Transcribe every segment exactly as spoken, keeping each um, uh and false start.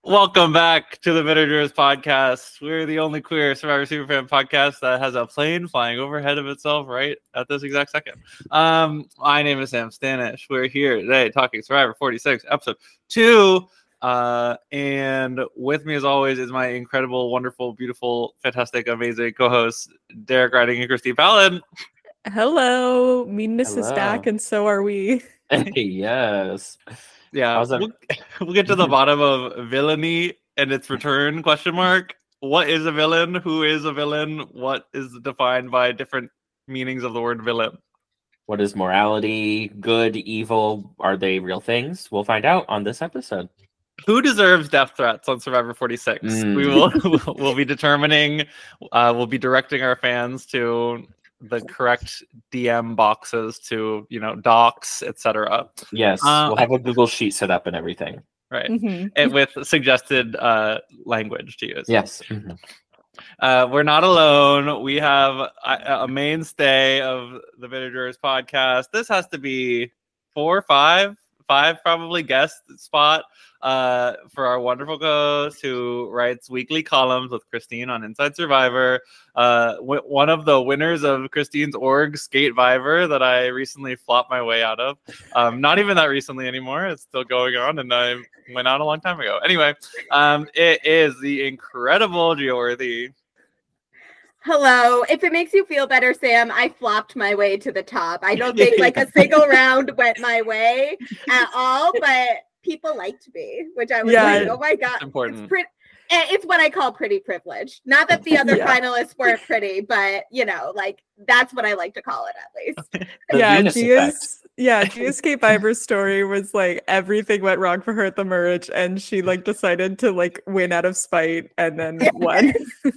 Welcome back to the Villagers podcast. We're the only queer Survivor Superfan podcast that has a plane flying overhead of itself right at this exact second. Um, my name is Sam Stanish. We're here today talking Survivor forty-six, episode two. Uh, and with me, as always, is my incredible, wonderful, beautiful, fantastic, amazing co-hosts, Derek Riding and Christine Fallon. Hello. Meanness Hello. is back, and so are we. Yes. Yeah, we'll, we'll get to the bottom of villainy and its return, question mark. What is a villain? Who is a villain? What is defined by different meanings of the word villain? What is morality? Good, evil? Are they real things? We'll find out on this episode. Who deserves death threats on Survivor forty-six? Mm. We will we'll be determining, uh, we'll be directing our fans to the correct D M boxes to, you know, docs, et cetera. Yes, Uh, we'll have a Google Sheet set up and everything. Right. Mm-hmm. And with suggested uh, language to use. Yes. Mm-hmm. Uh, we're not alone. We have a, a mainstay of the Villagers podcast. This has to be four, five, five probably guest spot uh, for our wonderful co-host who writes weekly columns with Christine on Inside Survivor. Uh, w- one of the winners of Christine's org Skate Viver that I recently flopped my way out of. Um, not even that recently anymore. It's still going on, and I went out a long time ago. Anyway, um, it is the incredible Georthy. Hello. If it makes you feel better, Sam, I flopped my way to the top. I don't think like a single round went my way at all, but people liked me, which I was Yeah. like, oh my God. It's important. It's, pretty, it's what I call pretty privileged. Not that the other Yeah. finalists weren't pretty, but you know, like that's what I like to call it at least. The yeah, Venus Gia's yeah, Gia's Skate Viver's story was like everything went wrong for her at the merge, and she like decided to like win out of spite and then won.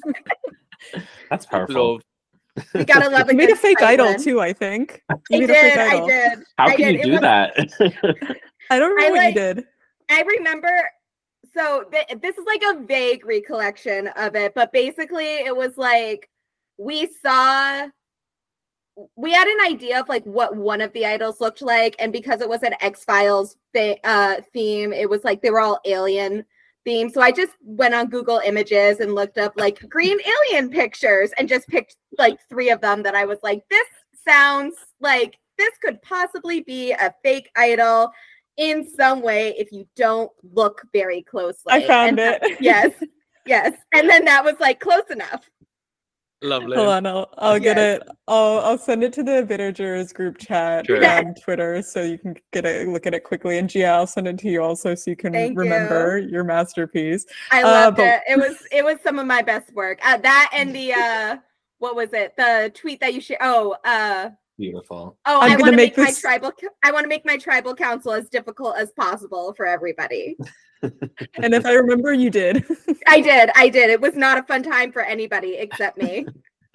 That's powerful. So, You gotta love You a made good a fake fight idol win. too, I think. You I made a fake did, I idol. did. How I can did. you It do was- that? I don't remember I what like- you did. I remember, so th- this is like a vague recollection of it, but basically it was like we saw, we had an idea of like what one of the idols looked like, and because it was an X-Files th- uh, theme, it was like they were all alien themed. So I just went on Google Images and looked up like green alien pictures and just picked like three of them that I was like, this sounds like this could possibly be a fake idol in some way if you don't look very closely. I found And it. that- yes, yes. And then that was like close enough. lovely. Hold on, I'll I'll get Yes. it. I'll I'll send it to the Villagers group chat Sure. on Twitter so you can get a look at it quickly. And Gia, I'll send it to you also so you can Thank remember your masterpiece. I Uh, loved but- it. It was it was some of my best work. Uh, that and the uh what was it? The tweet that you shared. Oh, uh Beautiful. oh, I'm I gonna want to make make, this- my tribal co- I want to make my tribal council as difficult as possible for everybody. And if I remember, you did. I did. I did. It was not a fun time for anybody except me.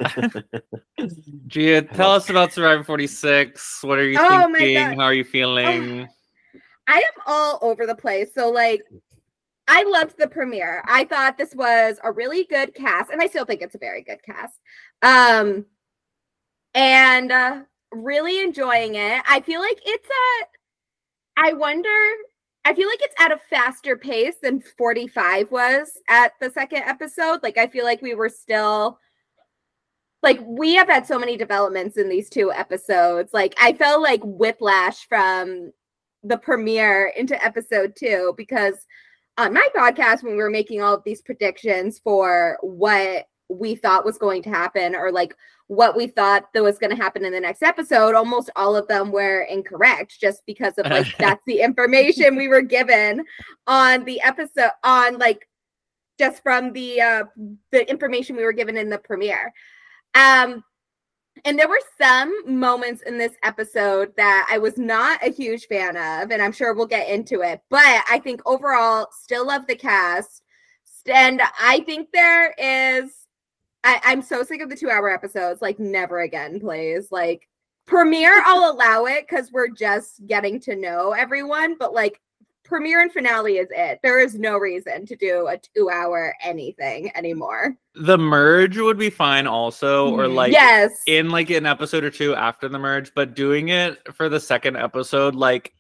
Gia, tell us about Survivor forty-six. What are you Oh my thinking? God. How are you feeling? I am all over the place. So like I loved the premiere. I thought this was a really good cast, and I still think it's a very good cast. Um and uh, really enjoying it. I feel like it's a I wonder I feel like it's at a faster pace than forty-five was at the second episode. Like I feel like we were still like we have had so many developments in these two episodes. Like I felt like whiplash from the premiere into episode two, because on my podcast, when we were making all of these predictions for what we thought was going to happen, or like what we thought that was going to happen in the next episode, almost all of them were incorrect, just because of like that's the information we were given on the episode, on like just from the uh the information we were given in the premiere. Um And there were some moments in this episode that I was not a huge fan of, and I'm sure we'll get into it. But I think overall, still love the cast. And I think there is, I, I'm so sick of the two hour episodes, like never again, please. Like premiere, I'll allow it because we're just getting to know everyone. But like premiere and finale is it. There is no reason to do a two hour anything anymore. The merge would be fine also, or Mhm. like Yes. in like an episode or two after the merge, but doing it for the second episode, like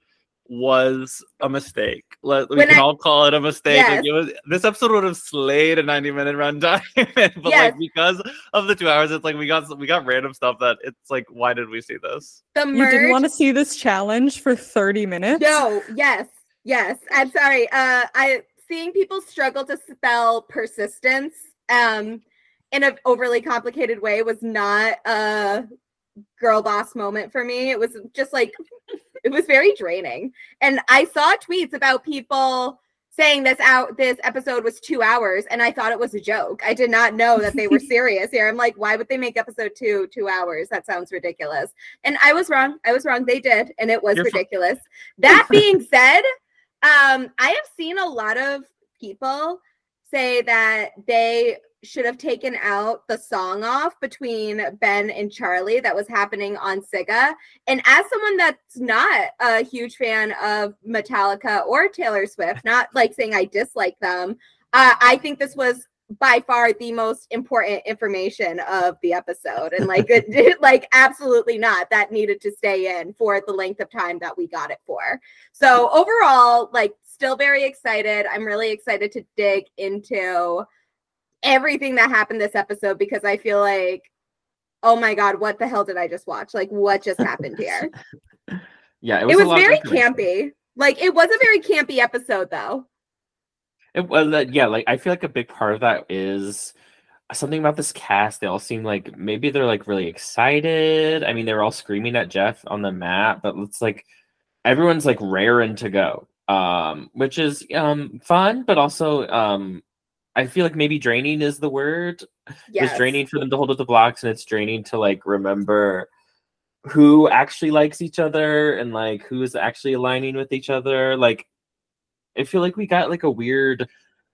was a mistake. Let, we When can I- all call it a mistake. Yes. Like it was, this episode would have slayed a ninety minute runtime, but Yes. like because of the two hours, it's like we got we got random stuff that it's like, why did we see this? The You merge. didn't want to see this challenge for thirty minutes? No, yes, yes. I'm sorry. Uh, I seeing people struggle to spell persistence um in an overly complicated way was not a girl boss moment for me. It was just like it was very draining. And I saw tweets about people saying this out this episode was two hours, and I thought it was a joke. I did not know that they were serious here. I'm like, why would they make episode two two hours? That sounds ridiculous. And I was wrong. I was wrong. They did, and it was You're fu- ridiculous. That being said, um, I have seen a lot of people say that they should have taken out the song off between Ben and Charlie that was happening on Siga. And as someone that's not a huge fan of Metallica or Taylor Swift, not like saying I dislike them, uh, I think this was by far the most important information of the episode. And like, it, it, like absolutely not. That needed to stay in for the length of time that we got it for. So overall, like still very excited. I'm really excited to dig into everything that happened this episode because I feel like, oh my God, what the hell did I just watch? Like, what just happened here? Yeah, it It was, was, a lot of very information. campy. Like, it was a very campy episode, though. It was uh, yeah, like I feel like a big part of that is something about this cast. They all seem like maybe they're like really excited. I mean, they were all screaming at Jeff on the mat, but it's like everyone's like raring to go, um, which is um fun, but also um. I feel like maybe draining is the word. Yes. It's draining for them to hold up the blocks, and it's draining to like remember who actually likes each other and like who is actually aligning with each other. Like, I feel like we got like a weird,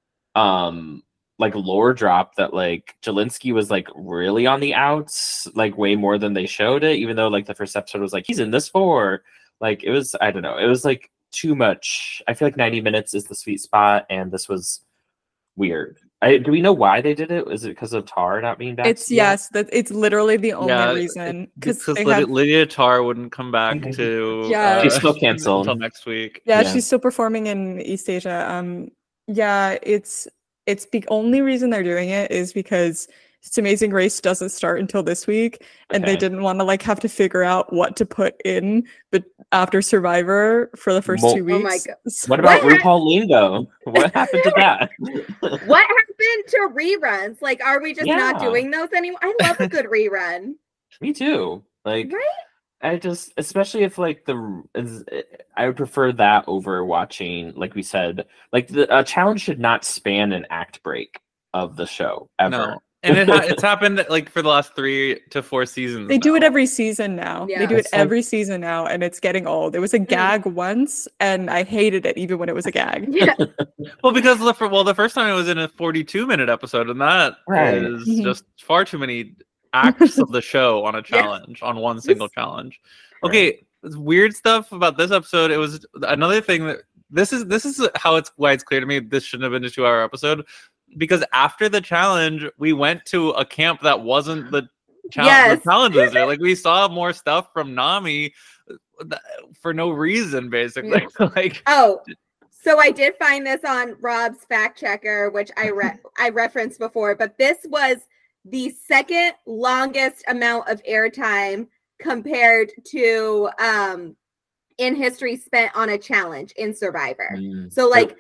um, like lore drop that like Jelinski was like really on the outs, like way more than they showed it. Even though like the first episode was like he's in this for, like it was I don't know, it was like too much. I feel like ninety minutes is the sweet spot, and this was weird. I, do we know why they did it? Is it because of Tar not being back? It's yet? yes, that it's literally the only Yeah, reason because Because they Lydia, have Lydia Tar wouldn't come back Mhm. to Yeah. uh, She's still canceled. until next week. yeah, Yeah. she's still performing in East Asia. Um, yeah, it's it's the only reason they're doing it is because It's Amazing Race doesn't start until this week, and they Okay. didn't want to like have to figure out what to put in, but after Survivor for the first Mo- two Oh weeks. my God. So- What about What hap- RuPaul Lingo? What happened to that? What happened to reruns? Like, are we just not Yeah. doing those anymore? I love a good rerun. Me too. Like, Right? I just, especially if like the, is, I would prefer that over watching, like we said, like the a challenge should not span an act break of the show ever. No. And it ha- it's happened like for the last three to four seasons. They do it now. every season now. Yeah. They do it It's like- every season now, and it's getting old. It was a gag once, and I hated it even when it was a gag. Yeah. Well, because the fir- well, the first time it was in a forty-two minute episode, and that is Right. Mhm. just far too many acts of the show on a challenge, on one single challenge. Okay, weird stuff about this episode. It was another thing that this is this is how it's why it's clear to me this shouldn't have been a two hour episode, because after the challenge we went to a camp that wasn't the, chal- Yes. the challenges. Like we saw more stuff from Nami th- for no reason, basically. like Oh, so I did find this on Rob's fact checker, which I re- I referenced before, but this was the second longest amount of airtime compared to um in history spent on a challenge in Survivor. Mm. So like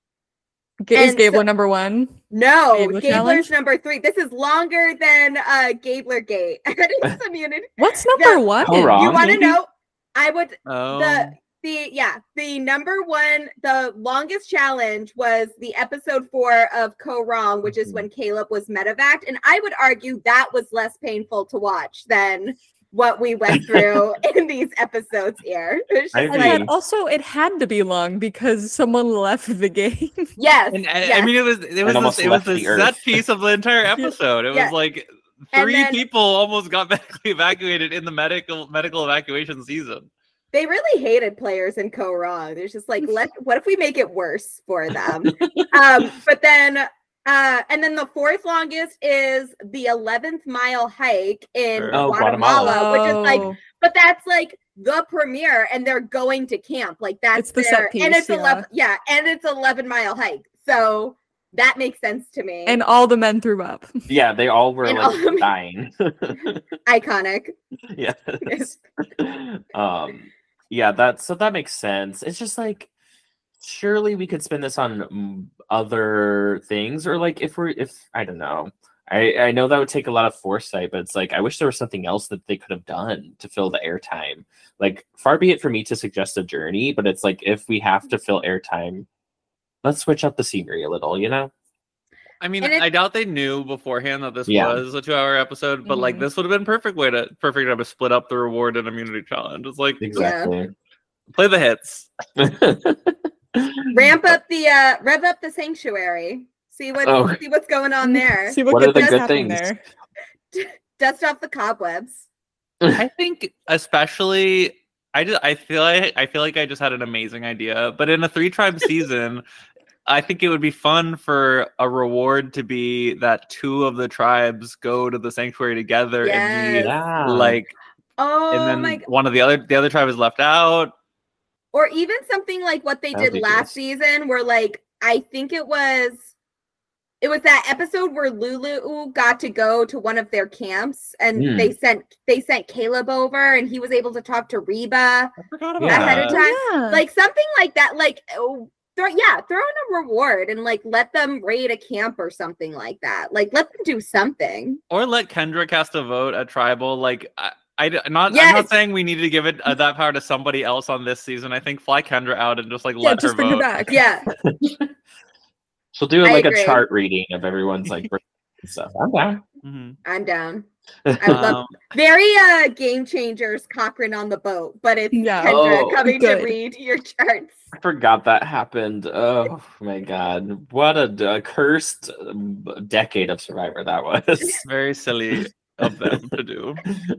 Ga- Is And Gabler so- number one? no, Gabler Gabler's challenge? number three. This is longer than uh Gabler Gate. It's immunity. What's number one? Oh, wrong. You want to maybe? know? I would um, the the yeah the number one the longest challenge was the episode four of Co Wrong, which is Mhm. when Caleb was medevaced, and I would argue that was less painful to watch than what we went through in these episodes here. It's I just And agree. like then also, it had to be long because someone left the game. yes, And, and yes. I mean, it was it was almost this, it was left the the earth. set piece of the entire episode. It Yeah. was like And three then- people almost got medically evacuated in the medical medical evacuation season. They really hated players in Co Wrong. There's just like, let what if we make it worse for them? um, but then, uh, and then the fourth longest is the eleventh mile hike in Sure. Oh, Guatemala, which is like, Oh. but that's like the premiere and they're going to camp. Like that's It's the their, set piece, and it's yeah. eleven yeah, and it's eleven mile hike. So that makes sense to me. And all the men threw up. Yeah, they all were And like all of- dying. Iconic. Yes. um yeah, that so that makes sense. It's just like surely we could spend this on mm, other things, or like if we're if I don't know. I, I know that would take a lot of foresight, but it's like I wish there was something else that they could have done to fill the airtime. Like, far be it for me to suggest a journey, but it's like if we have to fill airtime, let's switch up the scenery a little, you know? I mean, And it- I doubt they knew beforehand that this Yeah. was a two-hour episode, but like Mhm. this would have been perfect way to perfect time to split up the reward and immunity challenge. It's like Exactly. play the hits. Ramp up the uh rev up the sanctuary. See what Oh. see what's going on there. See what, What good are the things good happen things? there. Dust off the cobwebs. I think especially I just I feel like I feel like I just had an amazing idea, but in a three tribe season, I think it would be fun for a reward to be that two of the tribes go to the sanctuary together and meet Yes. Yeah. like Oh and then my god. one of the other the other tribe is left out. Or even something like what they That would did be last good. season, where like I think it was it was that episode where Lulu got to go to one of their camps and Mm. they sent they sent Caleb over and he was able to talk to Reba I forgot about Yeah. ahead of that. time. Yeah. Like something like that. Like oh, throw yeah, throw in a reward and like let them raid a camp or something like that. Like let them do something. Or let Kendra cast a vote at tribal. Like I, I not I'm not Yes. saying we need to give it uh, that power to somebody else on this season. I think fly Kendra out and just like yeah, let just her bring vote. her back. Yeah. She'll do I like agree. a chart reading of everyone's like stuff. I'm down. Mhm. I'm down. I love Um, very uh game changers Cochrane on the boat, but it's Yeah. Kendra Oh, coming good. to read your charts. I forgot that happened. Oh my god. What a, a cursed um, decade of Survivor that was. very silly of them to do.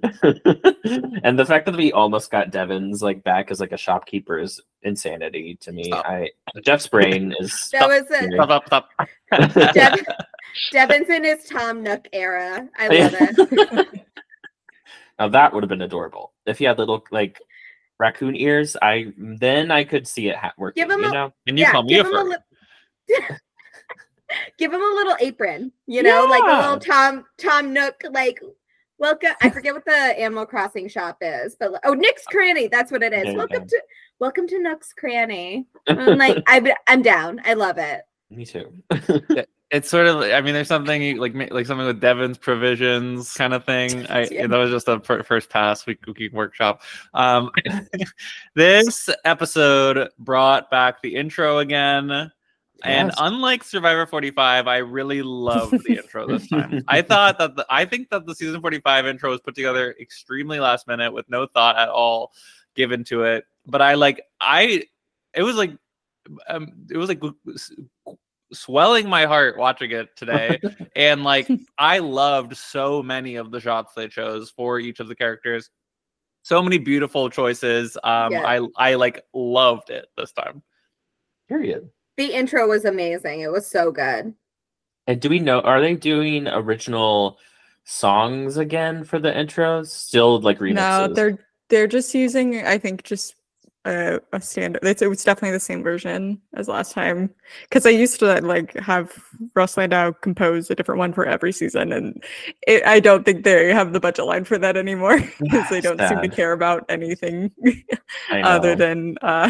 And the fact that we almost got Devon's like back as like a shopkeeper is insanity to me. Stop. I Jeff's brain is That was a Stop, stop, stop. Dev- Devon's in his Tom Nook era. I love it. Now that would have been adorable if he had little like raccoon ears. I then I could see it ha- working. Give him you a- know, And you Yeah, call me a give him a furry. li- Give him a little apron, you know, like a Yeah. little Tom Tom Nook, like welcome. I forget what the Animal Crossing shop is, but oh, Nick's Cranny, that's what it is. There you Welcome go. to welcome to Nook's Cranny. I'm like, I'm I'm down. I love it. me too. It's sort of, I mean, there's something you- like ma- like something with Devon's provisions kind of thing. I Yeah. that was just a fir- first pass we we can workshop. Um, this episode brought back the intro again. And Yes. unlike Survivor forty-five, I really loved the intro this time. I thought that the, I think that the season forty-five intro was put together extremely last minute with no thought at all given to it. But I like I it was like um, it was like s- swelling my heart watching it today. And like I loved so many of the shots they chose for each of the characters. So many beautiful choices. Um Yeah. I I like loved it this time. Period. The intro was amazing. It was so good. And do we know? Are they doing original songs again for the intros? Still like remixes? No, they're they're just using, I think, just a, a standard. It's it was definitely the same version as last time. Because I used to like have Russ Landau compose a different one for every season, and it, I don't think they have the budget line for that anymore because they It's don't seem to bad. care about anything I know. other than uh,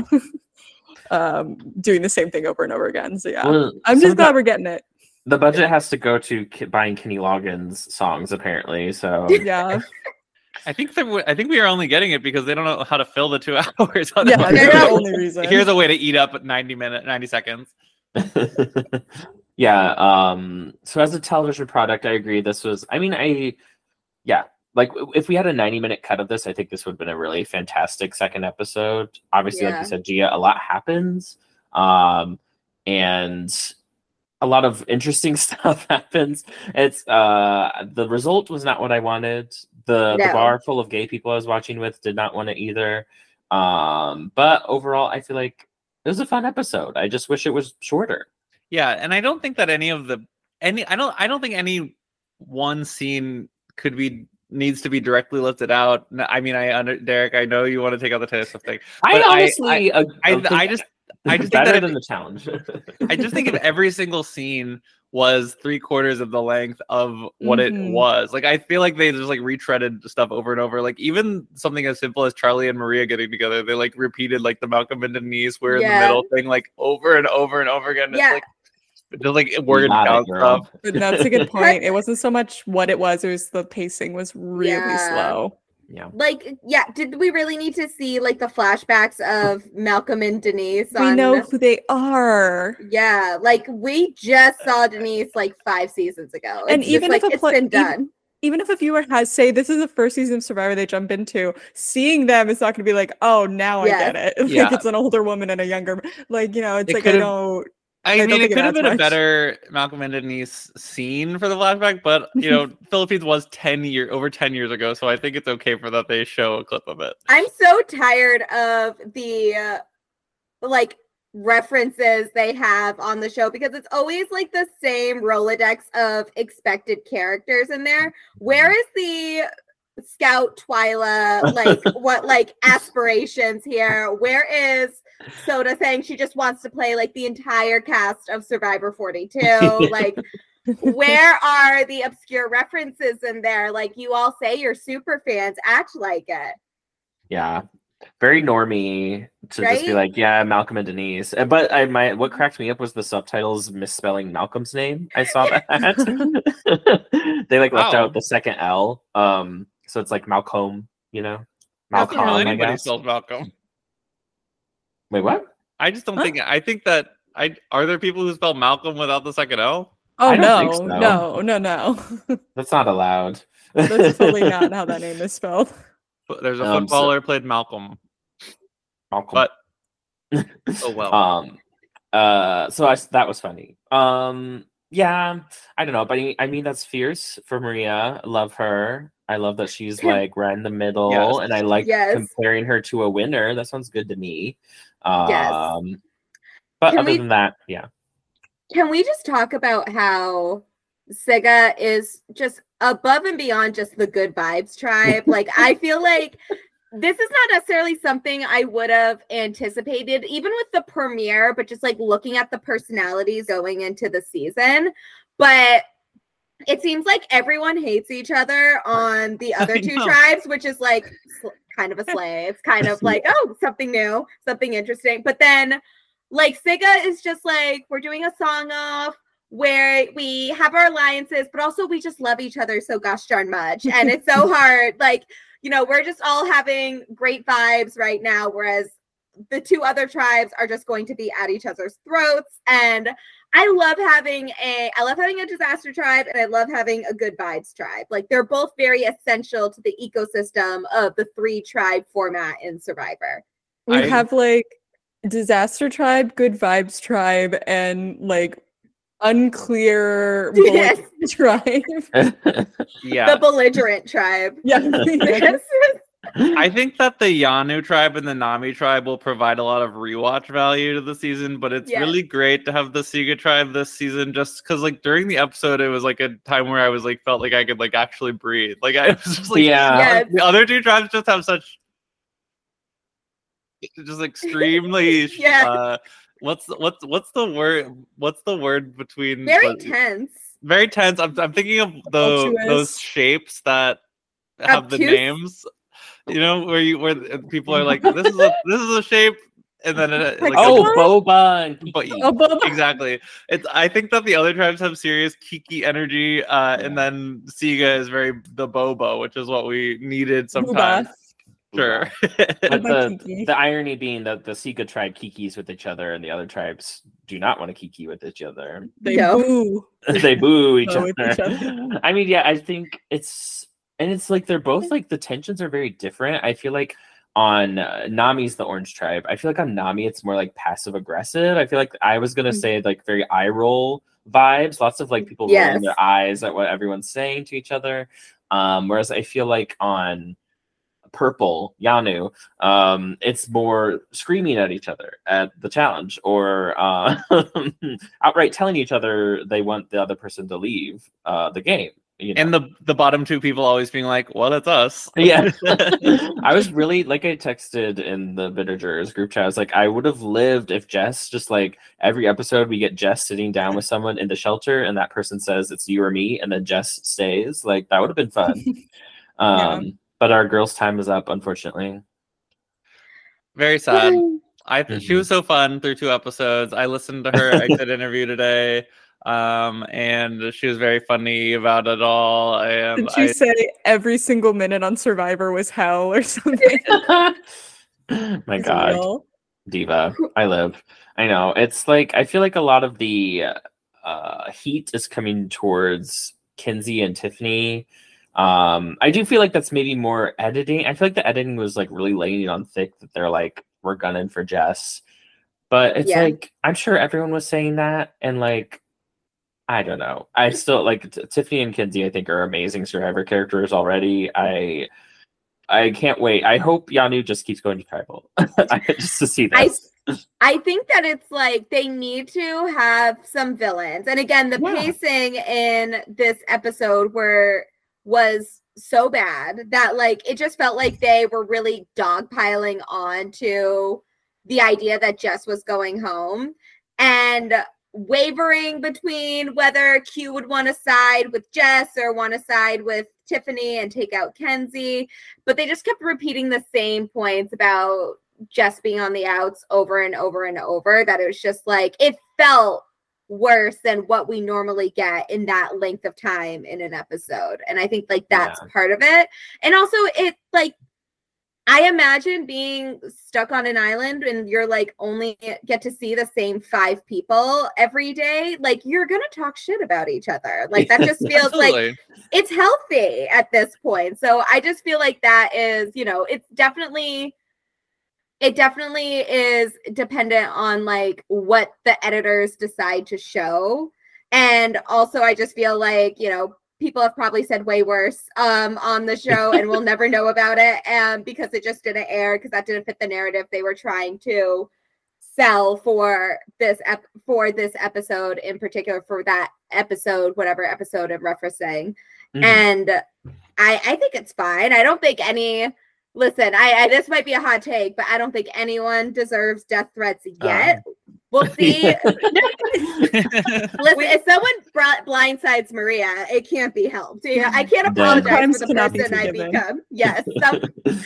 um, doing the same thing over and over again. So yeah, Well, I'm some just of glad the, we're getting it. the budget has to go to Ki- buying Kenny Loggins songs apparently. So Yeah, I think that we- I think we are only getting it because they don't know how to fill the two hours. yeah, Otherwise, that's they're the like, only reason. here's a way to eat up ninety minute, ninety seconds. yeah. Um. So as a television product, I agree. This was. I mean, I. Yeah. Like w- if we had a ninety minute cut of this, I think this would have been a really fantastic second episode. Obviously, like Yeah. you said, Gia, a lot happens. Um, and a lot of interesting stuff happens. It's uh the result was not what I wanted. The the No. bar full of gay people I was watching with did not want it either. Um, but overall, I feel like it was a fun episode. I just wish it was shorter. Yeah, and I don't think that any of the any I don't I don't think any one scene could be needs to be directly lifted out. N- I mean, I under Derek, I know you want to take out the Taylor Swift thing. I but honestly, I, uh, I, think I just, I just think better that than if, the challenge. I just think if every single scene was three quarters of the length of what Mhm. it was, like I feel like they just like retreaded stuff over and over. Like even something as simple as Charlie and Maria getting together, they like repeated like the Malcolm and Denise we're in the Yeah. middle thing like over and over and over again. Yeah. It's like just like word Got it, count girl. stuff. But that's a good point. It wasn't so much what it was; it was the pacing was really Yeah. slow. Yeah. Like, yeah, did we really need to see like the flashbacks of Malcolm and Denise? We on... know who they are, Yeah, like we just saw Denise like five seasons ago. It's and just, even like if a it's pla- been even- done. even if a viewer has say this is the first season of Survivor they jump into, seeing them is not going to be like, oh, now Yes. I get it. Like Yeah. it's an older woman and a younger, like you know, it's It like I could've- don't. I, I don't mean, it think it could have adds been a much. better Malcolm and Denise scene for the flashback, but you know, Philippines was ten year over ten years ago, so I think it's okay for that they show a clip of it. I'm so tired of the uh, like references they have on the show because it's always like the same Rolodex of expected characters in there. Where is the Scout Twyla, like what like aspirations here? Where is Soda saying she just wants to play like the entire cast of Survivor forty-two? Like where are the obscure references in there? Like you all say you're super fans, act like it. Yeah. Very normie to just be Right? like, yeah, Malcolm and Denise. Uh, But I my what cracked me up was the subtitles misspelling Malcolm's name. I saw that. They like left Wow. out the second L. Um, so it's like Malcolm, you know? I don't Malcolm, know I anybody guess. spelled Malcolm. Wait, what? I just don't Huh? think. I think that I are there people who spell Malcolm without the second L. Oh I don't no, think so. no, no, no! That's not allowed. That's totally not how that name is spelled. But there's a Um, so- footballer played Malcolm, Malcolm. but oh well. Um, uh, so I, that was funny. Um, yeah, I don't know, but I, I mean that's fierce for Maria. I love her. I love that she's like right in the middle, Yes. and I like Yes. comparing her to a winner. That sounds good to me. Um, Yes. but Can other we- than that, yeah, Can we just talk about how Siga is just above and beyond just the good vibes tribe? Like, I feel like this is not necessarily something I would have anticipated, even with the premiere, but just like looking at the personalities going into the season. But it seems like everyone hates each other on the other I two know. tribes, which is like sl- kind of a slay. It's kind of like, oh, something new, something interesting. But then, like, Siga is just like, we're doing a song off where we have our alliances, but also we just love each other so gosh darn much. And it's so hard. Like, you know, we're just all having great vibes right now, whereas the two other tribes are just going to be at each other's throats. And I love having a I love having a disaster tribe, and I love having a good vibes tribe. Like they're both very essential to the ecosystem of the three tribe format in Survivor. We I- have like disaster tribe, good vibes tribe, and like unclear Yes. bullet tribe. Yeah, The belligerent tribe. Yeah. Yes. I think that the Yanu tribe and the Nami tribe will provide a lot of rewatch value to the season, but it's Yes. really great to have the Siga tribe this season just because like during the episode it was like a time where I was like felt like I could like actually breathe. Like I was just like yeah. Yes. the other two tribes just have such just extremely Yeah. uh what's what's what's the word what's the word between Very what- tense. very tense. I'm I'm thinking of the Tumultuous. those shapes that have the Obtuse? names. You know, where you where people are like, this is a this is a shape, and then it, like Oh, a, Boba and but Oh, Boba. exactly. It's I think that the other tribes have serious Kiki energy, uh, and then Siga is very the Boba, which is what we needed sometimes. Sure. But Boba the, Kiki. the irony being that the Sika tribe kikis with each other and the other tribes do not want to kiki with each other. They No. boo. They boo each Oh, other. with each other. I mean, yeah, I think it's and it's like they're both like the tensions are very different. I feel like on uh, Nami's the orange tribe. I feel like on Nami it's more like passive aggressive. I feel like I was gonna say like very eye roll vibes. Lots of like people Yes. rolling their eyes at what everyone's saying to each other. Um, whereas I feel like on Purple Yanu, um, it's more screaming at each other at the challenge, or uh, outright telling each other they want the other person to leave uh, the game. you know. And the the bottom two people always being like, well, it's us. Yeah. I was really, like I texted in the Bitter Jurors group chat, I was like, I would have lived if Jess just like every episode we get Jess sitting down with someone in the shelter and that person says it's you or me and then Jess stays. Like that would have been fun. um Yeah. But our girls' time is up, unfortunately. Very sad. I Mhm. she was so fun through two episodes. I listened to her exit interview today, um, and she was very funny about it all. And Did she I, say every single minute on Survivor was hell or something? My It's God. real. Diva. I live. I know. It's like I feel like a lot of the uh, heat is coming towards Kenzie and Tiffany. Um, I do feel like that's maybe more editing. I feel like the editing was like really laying it on thick that they're like, we're gunning for Jess. But it's Yeah. like I'm sure everyone was saying that, and like I don't know. I still like T- Tiffany and Kenzie. I think are amazing Survivor characters already. I I can't wait. I hope Yanu just keeps going to tribal just to see I this. I think that it's like they need to have some villains. And again, the Yeah. pacing in this episode were was so bad that like it just felt like they were really dogpiling on to the idea that Jess was going home and wavering between whether Q would want to side with Jess or want to side with Tiffany and take out Kenzie. But they just kept repeating the same points about Jess being on the outs over and over and over, that it was just like it felt worse than what we normally get in that length of time in an episode. And I think like that's Yeah. part of it. And also it like I imagine being stuck on an island and you're like only get to see the same five people every day. Like you're gonna talk shit about each other. Like that just feels like absolutely. it's healthy at this point. So I just feel like that is, you know, it's definitely it definitely is dependent on like what the editors decide to show. And also I just feel like, you know, people have probably said way worse um on the show and we'll never know about it um because it just didn't air because that didn't fit the narrative they were trying to sell for this ep- for this episode in particular, for that episode, whatever episode I'm referencing. Mhm. And I I think it's fine. I don't think any listen, I, I this might be a hot take, but I don't think anyone deserves death threats yet. Um, We'll see. yeah. Listen, if someone br- blindsides Maria, it can't be helped. You know, I can't Then- apologize Crimes for the cannot be person I forgiven. become. Yes. So,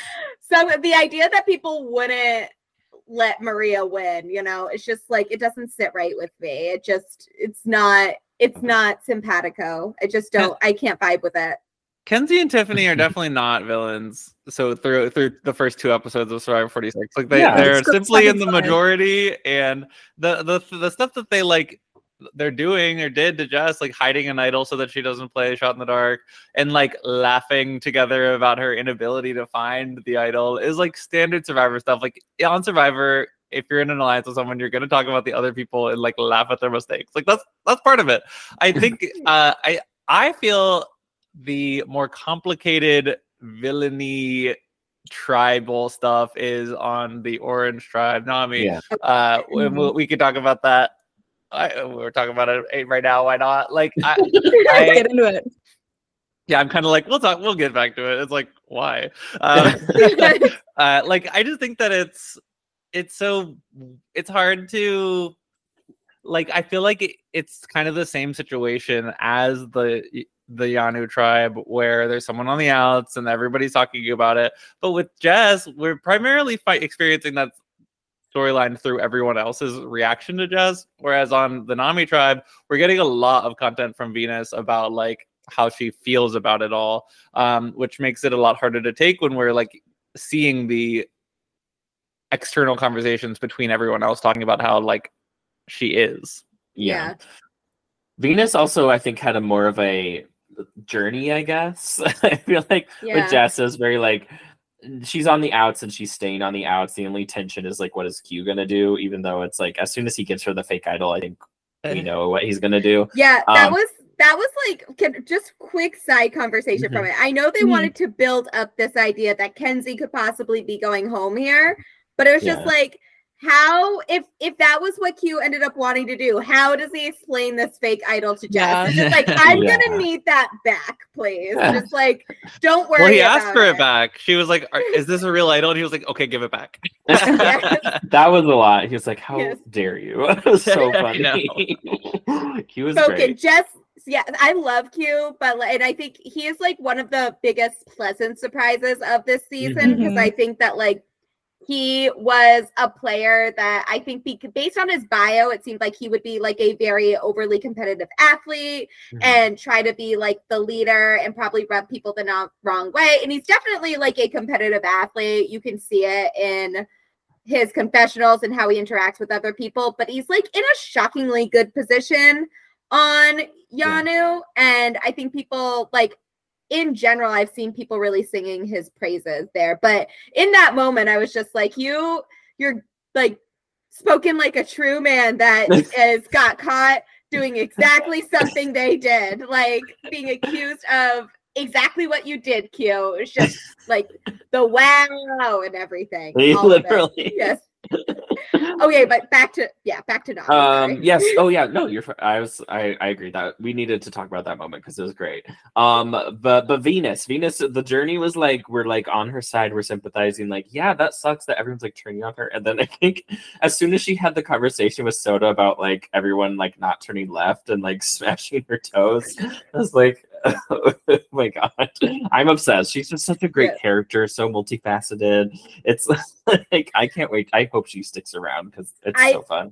so the idea that people wouldn't let Maria win, you know, it's just like it doesn't sit right with me. It just it's not it's not simpatico. I just don't I can't vibe with it. Kenzie and Tiffany are definitely not villains. So through through the first two episodes of Survivor forty-six, like they Yeah. they're Script simply in the satisfied. majority, and the the the stuff that they like they're doing or did to Jess, like hiding an idol so that she doesn't play Shot in the Dark, and like laughing together about her inability to find the idol, is like standard Survivor stuff. Like on Survivor, if you're in an alliance with someone, you're gonna talk about the other people and like laugh at their mistakes. Like that's that's part of it. I think uh, I I feel the more complicated villainy tribal stuff is on the Orange Tribe. Nami. Yeah. Uh, we, Mhm. we could talk about that. I, we're talking about it right now. Why not? Like, I, I Get into it. yeah, I'm kind of like, we'll talk. We'll get back to it. It's like, why? Um, uh, like, I just think that it's it's so it's hard to like. I feel like it, it's kind of the same situation as the the Yanu tribe, where there's someone on the outs and everybody's talking about it. But with Jess, we're primarily fight experiencing that storyline through everyone else's reaction to Jess. Whereas on the Nami tribe, we're getting a lot of content from Venus about like how she feels about it all, um, which makes it a lot harder to take when we're like seeing the external conversations between everyone else talking about how like she is. Yeah. Venus also, I think, had a more of a journey, I guess. I feel like Yeah. with Jess is very like she's on the outs and she's staying on the outs. The only tension is like, what is Q gonna do? Even though it's like as soon as he gives her the fake idol, I think we know what he's gonna do. Yeah, that Um, was that was like can, just quick side conversation from it. I know they Mhm. wanted to build up this idea that Kenzie could possibly be going home here, but it was just Yeah. like how if if that was what Q ended up wanting to do, how does he explain this fake idol to Jess? Yeah. It's just like, I'm Yeah. gonna need that back, please. Just like, don't worry. Well, he asked about for it. it back. She was like, "Are- "Is this a real idol?" And he was like, "Okay, give it back." Yes. That was a lot. He was like, "How Yes. dare you?" It was so I funny. He was Spoken. great. Jess, yeah, I love Q, but like, and I think he is like one of the biggest pleasant surprises of this season because Mhm. I think that like he was a player that I think be, based on his bio, it seemed like he would be like a very overly competitive athlete Mhm. and try to be like the leader and probably rub people the not wrong way. And he's definitely like a competitive athlete. You can see it in his confessionals and how he interacts with other people, but he's like in a shockingly good position on Yanu. And I think people like in general, I've seen people really singing his praises there. But in that moment, I was just like, you, you're like spoken like a true man that is got caught doing exactly something they did, like being accused of exactly what you did, Q. It's just like the wow and everything. He all of it. literally. Yes. Okay, but back to yeah, back to Nami. Um. sorry. Yes. Oh, yeah. No, you're. fi- I was. I. I agree that we needed to talk about that moment because it was great. Um. But but Venus, Venus, the journey was like we're like on her side. We're sympathizing. Like, yeah, that sucks that everyone's like turning on her. And then I think as soon as she had the conversation with Soda about like everyone like not turning left and like smashing her toes, I was like, oh my god, I'm obsessed. She's just such a great Yeah. character, so multifaceted. It's like I can't wait. I hope she sticks around because it's I- so fun.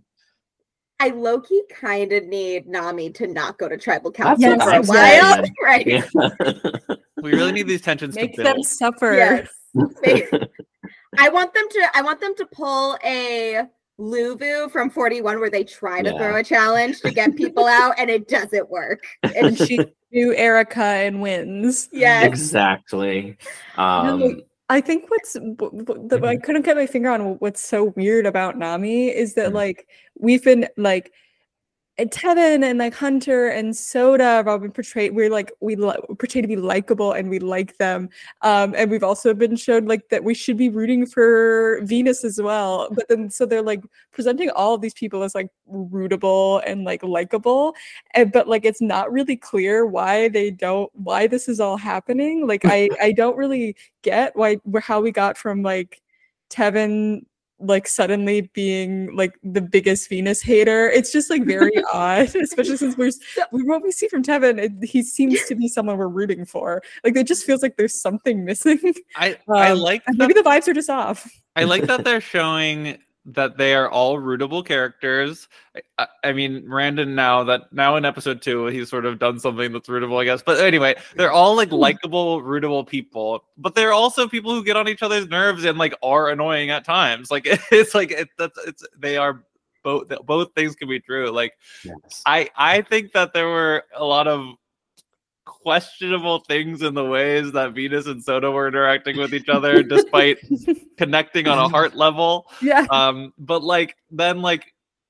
I low-key kind of need Nami to not go to tribal That's council what for I'm a while. saying. Right. Yeah. We really need these tensions Make to them build. suffer. Yes. They- I want them to I want them to pull a Luvu from forty-one where they try to Yeah. throw a challenge to get people out and it doesn't work. And And she do Erica and wins. yes. Exactly. Um, No, I think what's w- w- the, I Mhm. couldn't get my finger on what's so weird about Nami is that Mhm. like we've been like and Tevin and like Hunter and Soda have all been portrayed. We're like we li- portray to be likable and we like them. Um, and we've also been shown like that we should be rooting for Venus as well. But then so they're like presenting all of these people as like rootable and like likable, and but like it's not really clear why they don't why this is all happening. Like I I don't really get why how we got from like Tevin like suddenly being like the biggest Venus hater. It's just like very odd, especially since we're we, what we see from Tevin, it, he seems to be someone we're rooting for. Like it just feels like there's something missing. I I Um, like and that, maybe the vibes are just off. I like that they're showing that they are all rootable characters. I, I, I mean, Randon now that now in episode two he's sort of done something that's rootable, I guess. But anyway, they're all like likable, rootable people. But they're also people who get on each other's nerves and like are annoying at times. Like it's like it, that's it's they are both both things can be true. Like yes. I I think that there were a lot of questionable things in the ways that Venus and Soda were interacting with each other, despite connecting on a heart level. Yeah. Um, but like then like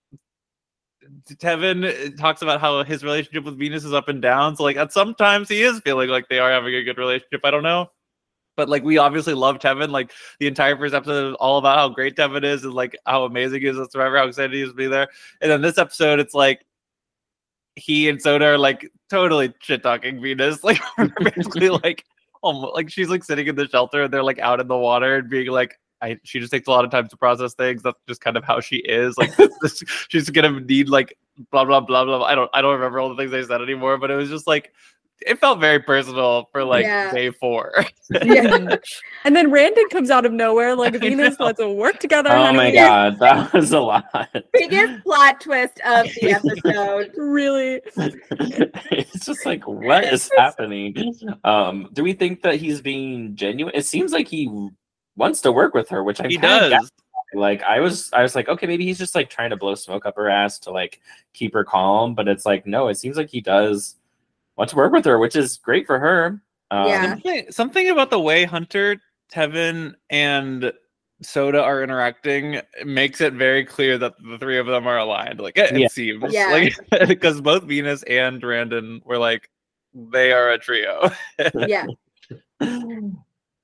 Tevin talks about how his relationship with Venus is up and down. So like at sometimes he is feeling like they are having a good relationship. I don't know. But like we obviously love Tevin. Like the entire first episode is all about how great Tevin is and like how amazing he is at Survivor, how excited he is to be there. And then this episode, it's like he and Soda are like totally shit talking Venus. Like basically like almost like she's like sitting in the shelter and they're like out in the water and being like, I she just takes a lot of time to process things. That's just kind of how she is. Like this, she's gonna need like blah blah blah blah. I don't I don't remember all the things they said anymore, but it was just like it felt very personal for like Yeah. day four. Yeah. And then Randon comes out of nowhere like I Venus, know. let's work together. Oh honey. my god, that was a lot. Biggest plot twist of the episode. Really? It's just like, what is happening? Um, do we think that he's being genuine? It seems like he wants to work with her, which I'm He kind of does. like. I was, I was like, okay, maybe he's just like trying to blow smoke up her ass to like keep her calm. But it's like, no, it seems like he does want to work with her, which is great for her. Um, Yeah. Something, something about the way Hunter, Tevin, and Soda are interacting makes it very clear that the three of them are aligned. Like it, it Yeah. seems, Yeah. like because both Venus and Brandon were like they are a trio. Yeah.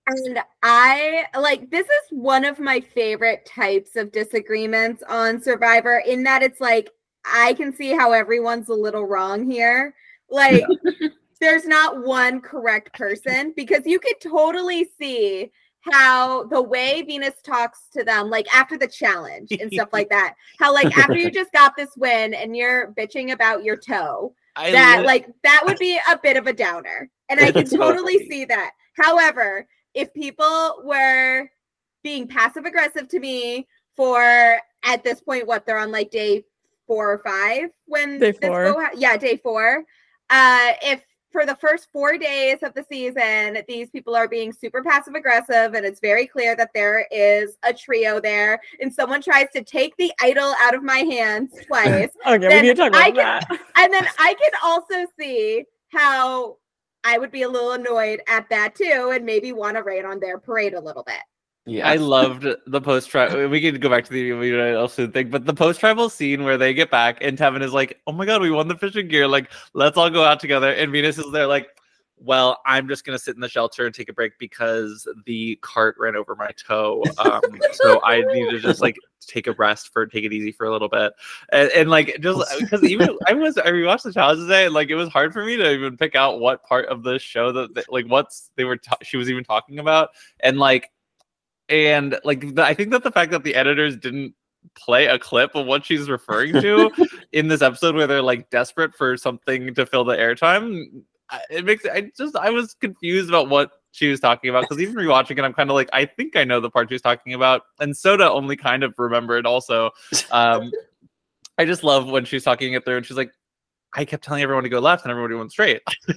And I like this is one of my favorite types of disagreements on Survivor, in that it's like I can see how everyone's a little wrong here. Like there's not one correct person, because you could totally see how the way Venus talks to them, like after the challenge and stuff like that, how like after you just got this win and you're bitching about your toe, I that li- like that would be a bit of a downer. And I can totally see that. However, if people were being passive aggressive to me for, at this point, what, they're on like day four or five when Day this four. go ha- yeah, day four. Uh, if for the first four days of the season, these people are being super passive aggressive, and it's very clear that there is a trio there, and someone tries to take the idol out of my hands twice, Okay, we then need to talk I about can- that. and then I can also see how I would be a little annoyed at that too, and maybe want to rain on their parade a little bit. Yeah. I loved the post tribal. We can go back to the also thing, but the post tribal scene where they get back and Tevin is like, "Oh my god, we won the fishing gear! Like, let's all go out together." And Venus is there, like, "Well, I'm just gonna sit in the shelter and take a break because the cart ran over my toe, um, so I need to just like take a rest for take it easy for a little bit." And, and like just because even I was I rewatched the challenge today, and like it was hard for me to even pick out what part of the show that, that like what's they were ta- she was even talking about, and like. And like the, I think that the fact that the editors didn't play a clip of what she's referring to in this episode, where they're like desperate for something to fill the airtime, it makes I just I was confused about what she was talking about, because even rewatching it, I'm kind of like, I think I know the part she was talking about, and Soda only kind of remembered also. Um, I just love when she's talking it through, and she's like, I kept telling everyone to go left, and everybody went straight.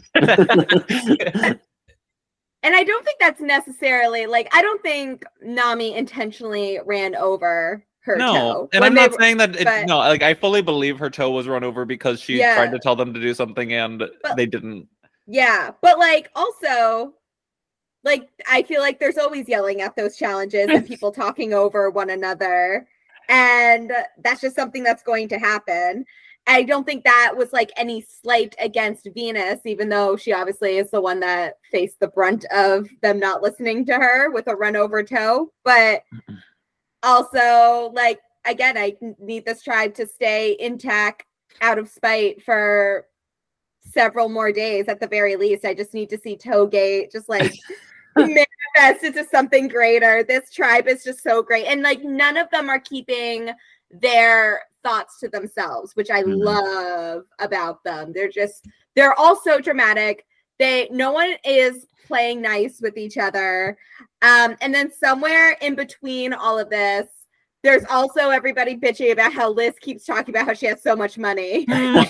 And I don't think that's necessarily, like, I don't think Nami intentionally ran over her No, toe. and when I'm they not were- saying that. It, but- no, like I fully believe her toe was run over because she Yeah. tried to tell them to do something and But- they didn't. Yeah, but like also, like I feel like there's always yelling at those challenges and people talking over one another, and that's just something that's going to happen. I don't think that was like any slight against Venus, even though she obviously is the one that faced the brunt of them not listening to her with a run over toe. But also, like, again, I need this tribe to stay intact out of spite for several more days at the very least. I just need to see Toegate just like manifest into something greater. This tribe is just so great. And like none of them are keeping their thoughts to themselves, which I Mhm. love about them. They're just they're all so dramatic. They no one is playing nice with each other. Um, and then somewhere in between all of this, there's also everybody bitching about how Liz keeps talking about how she has so much money.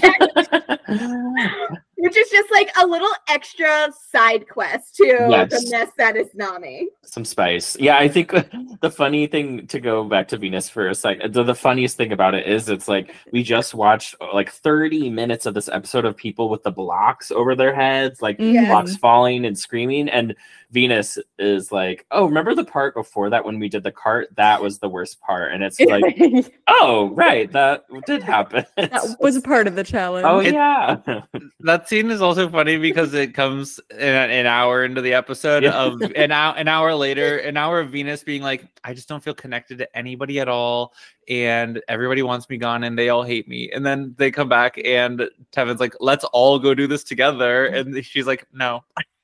Which is just like a little extra side quest to Yes. the mess that is Nami. Some spice. Yeah, I think the funny thing, to go back to Venus for a second, the, the funniest thing about it is it's like we just watched like thirty minutes of this episode of people with the blocks over their heads, like Yes. blocks falling and screaming, and Venus is like, "Oh, remember the part before that when we did the cart? That was the worst part." And it's like, "Oh, right, that did happen." That was a part of the challenge. Oh It- yeah. That scene is also funny because it comes in an hour into the episode Yeah. of an hour, an hour later, an hour of Venus being like, I just don't feel connected to anybody at all. And everybody wants me gone and they all hate me. And then they come back and Tevin's like, let's all go do this together. And she's like, no.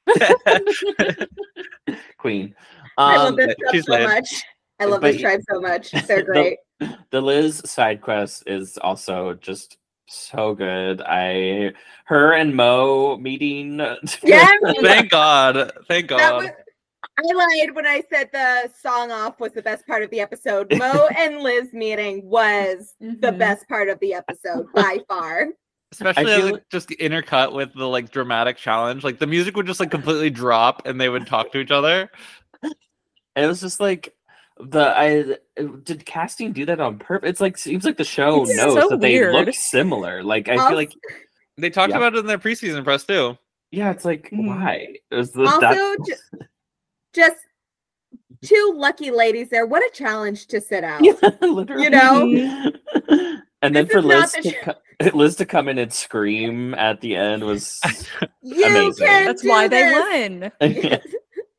Queen. I love Um, this stuff she's so lit. much. I love But- this tribe so much. They're great. the Liz side quest is also just so good. I her and Mo meeting. Yeah, Thank God. Thank that God. was, I lied when I said the song off was the best part of the episode. Mo and Liz meeting was the Mhm. best part of the episode by far. Especially I as feel- it just intercut with the like dramatic challenge. Like the music would just like completely drop and they would talk to each other. It was just like the I did casting do that on purpose? It's like seems like the show It's knows so that they weird. look similar. Like I Also- feel like They talked Yeah. about it in their preseason press too. yeah, it's like Mhm. why is this Also, that? ju- just two lucky ladies there. What a challenge to sit out. Yeah, literally. You know? And then This for is not Liz the to, sh- co- Liz to come in and scream at the end was You Amazing. can That's do why this. they won. Yes.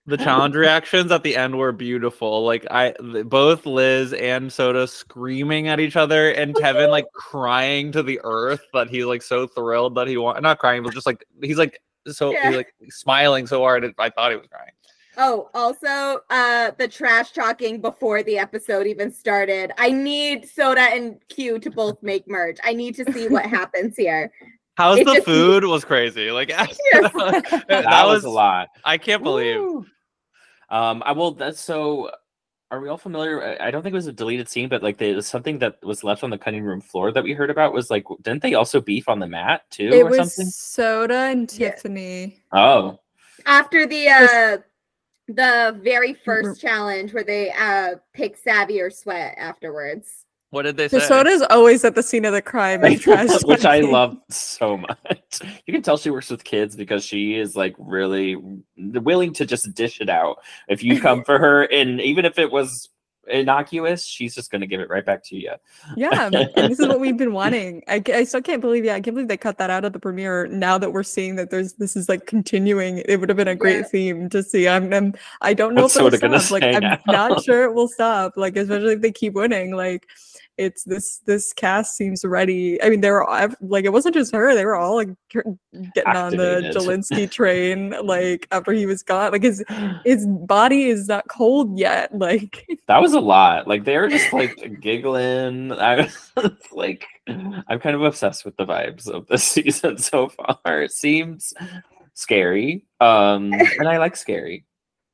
The challenge reactions at the end were beautiful. Like I, th- both Liz and Soda screaming at each other, and Kevin like crying to the earth that he's like so thrilled that he want not crying, but just like he's like so Yeah. he's like smiling so hard. I thought he was crying. Oh, also, uh, the trash talking before the episode even started. I need Soda and Q to both make merch. I need to see what happens here. How's It the just- food was crazy. Like that, That, that was, a lot. I can't believe. Woo. Um, I will. That's so. Are we all familiar? I I don't think it was a deleted scene, but like there was something that was left on the cutting room floor that we heard about. Was like, didn't they also beef on the mat too, It or was something? Soda and Yeah. Tiffany. Oh, After the uh, the very first challenge where they uh pick Savvy or Sweat afterwards. What did they So say? Soda's always at the scene of the crime and trash which I talking. love so much. You can tell she works with kids because she is like really willing to just dish it out. If you come for her, and even if it was innocuous, she's just gonna give it right back to you. Yeah, and this is what we've been wanting. I, I still can't believe, yeah, I can't believe they cut that out of the premiere. Now that we're seeing that there's this is like continuing, it would have been a great Yeah. theme to see. I'm, I'm I don't know What's if it'll Soda gonna stop. Like say I'm now? not sure it will stop. Like especially if they keep winning. Like it's this this cast seems ready. I mean, they were all, like it wasn't just her. They were all like tr- getting on the Activated. Jelinsky train. Like after he was gone, like his his body is not cold yet. Like. That was a lot. Like they were just like giggling. I was like, I'm kind of obsessed with the vibes of this season so far. It seems scary, um, and I like scary.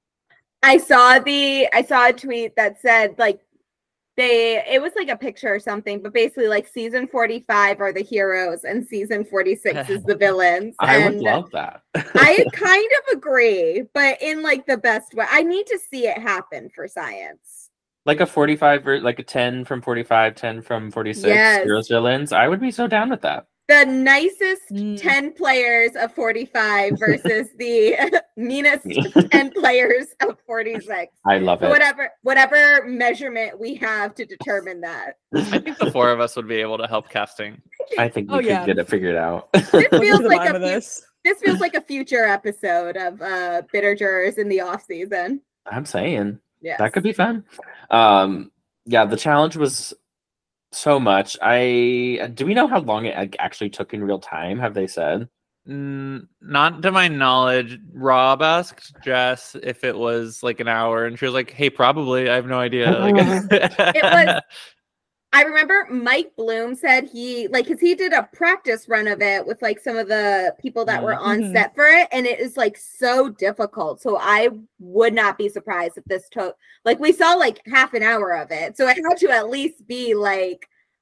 I saw the I saw a tweet that said like they it was like a picture or something, but basically like season forty-five are the heroes and season forty-six is the villains. I and would love that. I kind of agree, but in like the best way. I need to see it happen for science. Like a forty-five, ver- like a ten from forty-five, ten from forty-six. Yes. Heroes, villains. I would be so down with that. The nicest Mm. ten players of forty-five versus the meanest ten players of forty-six. I love it. Whatever whatever measurement we have to determine that. I think the four of us would be able to help casting. I think we Oh, could yeah. get it figured out. This Look at feels the like vibe a of fu- this. this feels like a future episode of uh Bitter Jurors in the off season. I'm saying. Yeah. That could be fun. Um, yeah, the challenge was so much. I do we know how long it ac- actually took in real time? Have they said? Mm, not to my knowledge. Rob asked Jess if it was like an hour, and she was like, "Hey, probably. I have no idea." Like, It was I remember Mike Bloom said he like because he did a practice run of it with like some of the people that were on Mhm. set for it, and it is like so difficult. So I would not be surprised if this took like we saw like half an hour of it, so it had to at least be like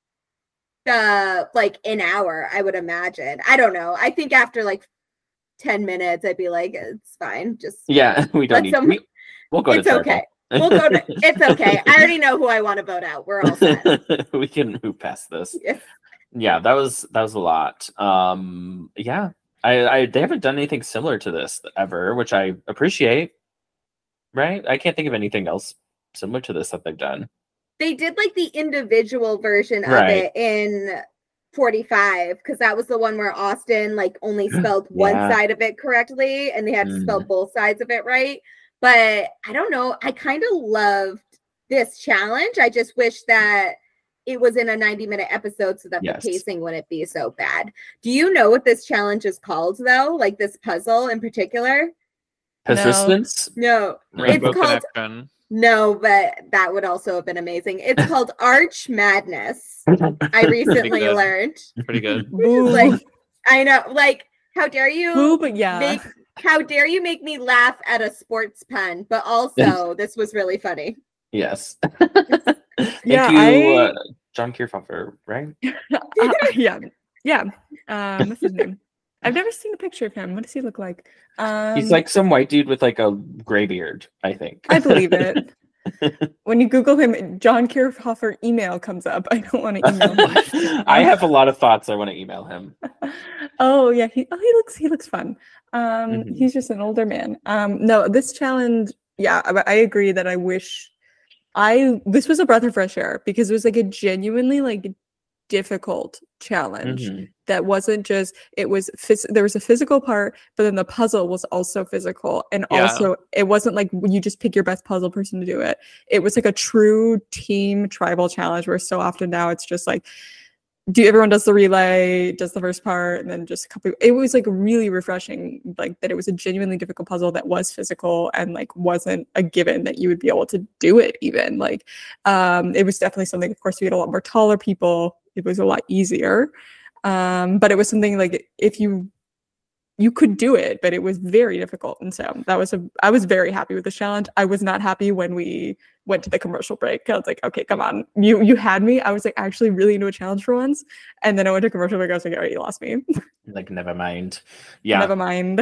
uh like an hour. I would imagine. I don't know. I think after like ten minutes, I'd be like, it's fine. Just Yeah, we don't Let need. some- we, we'll go it's to okay. Turtle. We'll go to. It's okay. I already know who I want to vote out. We're all set. We can move past this. Yes. Yeah, that was that was a lot. Um, yeah, I, I they haven't done anything similar to this ever, which I appreciate. Right? I can't think of anything else similar to this that they've done. They did like the individual version of Right. it in forty-five because that was the one where Austin like only spelled one Yeah. side of it correctly and they had to spell both sides of it right. But I don't know. I kind of loved this challenge. I just wish that it was in a ninety minute episode so that Yes. the pacing wouldn't be so bad. Do you know what this challenge is called though? Like this puzzle in particular? Persistence. No. Rainbow It's called Connection. No, but that would also have been amazing. It's called Arch Madness. I recently good. learned. Pretty good. Boo. Like, I know, like, how dare you Boo, but yeah. make how dare you make me laugh at a sports pun, but also this was really funny. Yes. Thank Yeah, you, I- uh, John Kierfoffer, right? Uh, yeah, yeah. Um, what's his name? I've never seen a picture of him. What does he look like? Um, He's like some white dude with like a gray beard, I think. I believe it. When you Google him, John Kierfoffer email comes up. I don't want to email him. I have a lot of thoughts. I want to email him. Oh yeah, he oh he looks he looks fun. Um, Mhm. he's just an older man. Um, no, this challenge, yeah, I, I agree that I wish I this was a breath of fresh air because it was like a genuinely like difficult challenge. Mhm. that wasn't just it was phys- there was a physical part, but then the puzzle was also physical, and Yeah. also it wasn't like you just pick your best puzzle person to do it. It was like a true team tribal challenge, where so often now it's just like do everyone does the relay, does the first part, and then just a couple. It was like really refreshing, like that it was a genuinely difficult puzzle that was physical and like wasn't a given that you would be able to do it even. Like um it was definitely something, of course we had a lot more taller people, it was a lot easier. Um but it was something like if you you could do it, but it was very difficult. And so that was a, I was very happy with the challenge. I was not happy when we went to the commercial break. I was like, okay, come on. You, you had me. I was like actually really into a challenge for once. And then I went to commercial break. I was like, all right, you lost me. Like, never mind. Yeah. Never mind.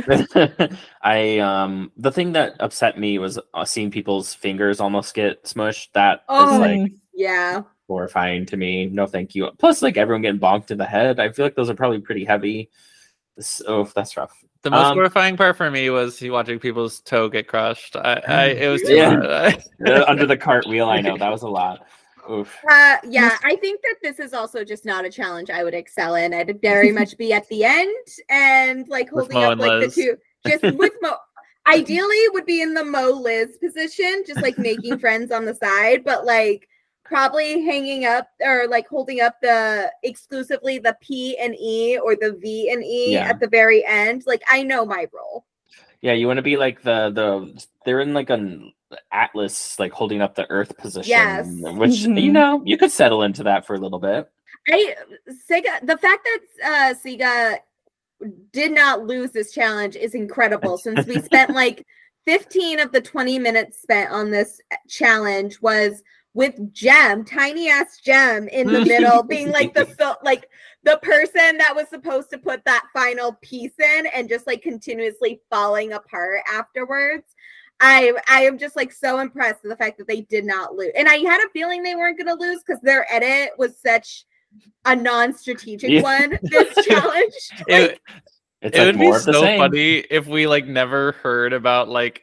I, um, the thing that upset me was uh, seeing people's fingers almost get smushed. That Oh, is like Yeah. horrifying to me. No, thank you. Plus, like everyone getting bonked in the head. I feel like those are probably pretty heavy. This, oh, that's rough. The most Um, horrifying part for me was watching people's toe get crushed. I, I it was too Yeah. much. Uh, under the cartwheel, I know that was a lot. Oof. Uh, yeah, I think that this is also just not a challenge I would excel in. I'd very much be at the end and like With holding Mo up and like Liz. the two, just with Mo. Ideally, would be in the Mo Liz position, just like making friends on the side, but like probably hanging up or like holding up the exclusively the P and E or the V and E Yeah. at the very end. Like I know my role. Yeah, you want to be like the the they're in like an atlas, like holding up the Earth position, Yes. which you Mhm. know you could settle into that for a little bit. I Sega, the fact that uh Sega did not lose this challenge is incredible since we spent like fifteen of the twenty minutes spent on this challenge was with Gem, tiny ass Gem in the middle, being like the so like the person that was supposed to put that final piece in and just like continuously falling apart afterwards. I I am just like so impressed with the fact that they did not lose. And I had a feeling they weren't gonna lose because their edit was such a non-strategic Yeah. one, this challenge. It, Like, It's it like would be more of the so same. funny if we like never heard about like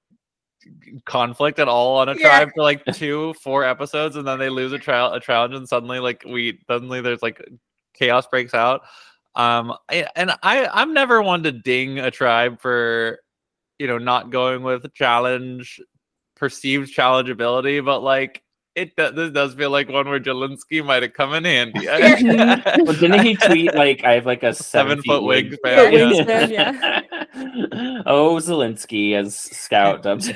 conflict at all on a Yeah. tribe for like two, four episodes, and then they lose a trial, a challenge, and suddenly like we suddenly there's like chaos breaks out. Um, I, and I I'm never one to ding a tribe for you know not going with challenge, perceived challengeability, but like it do- this does feel like one where Jelinski might have come in handy. Well, didn't he tweet like I have like a seven, Seven feet foot wing- wingspan, yeah. Wingspan, Oh, Zelensky as Scout dubbed.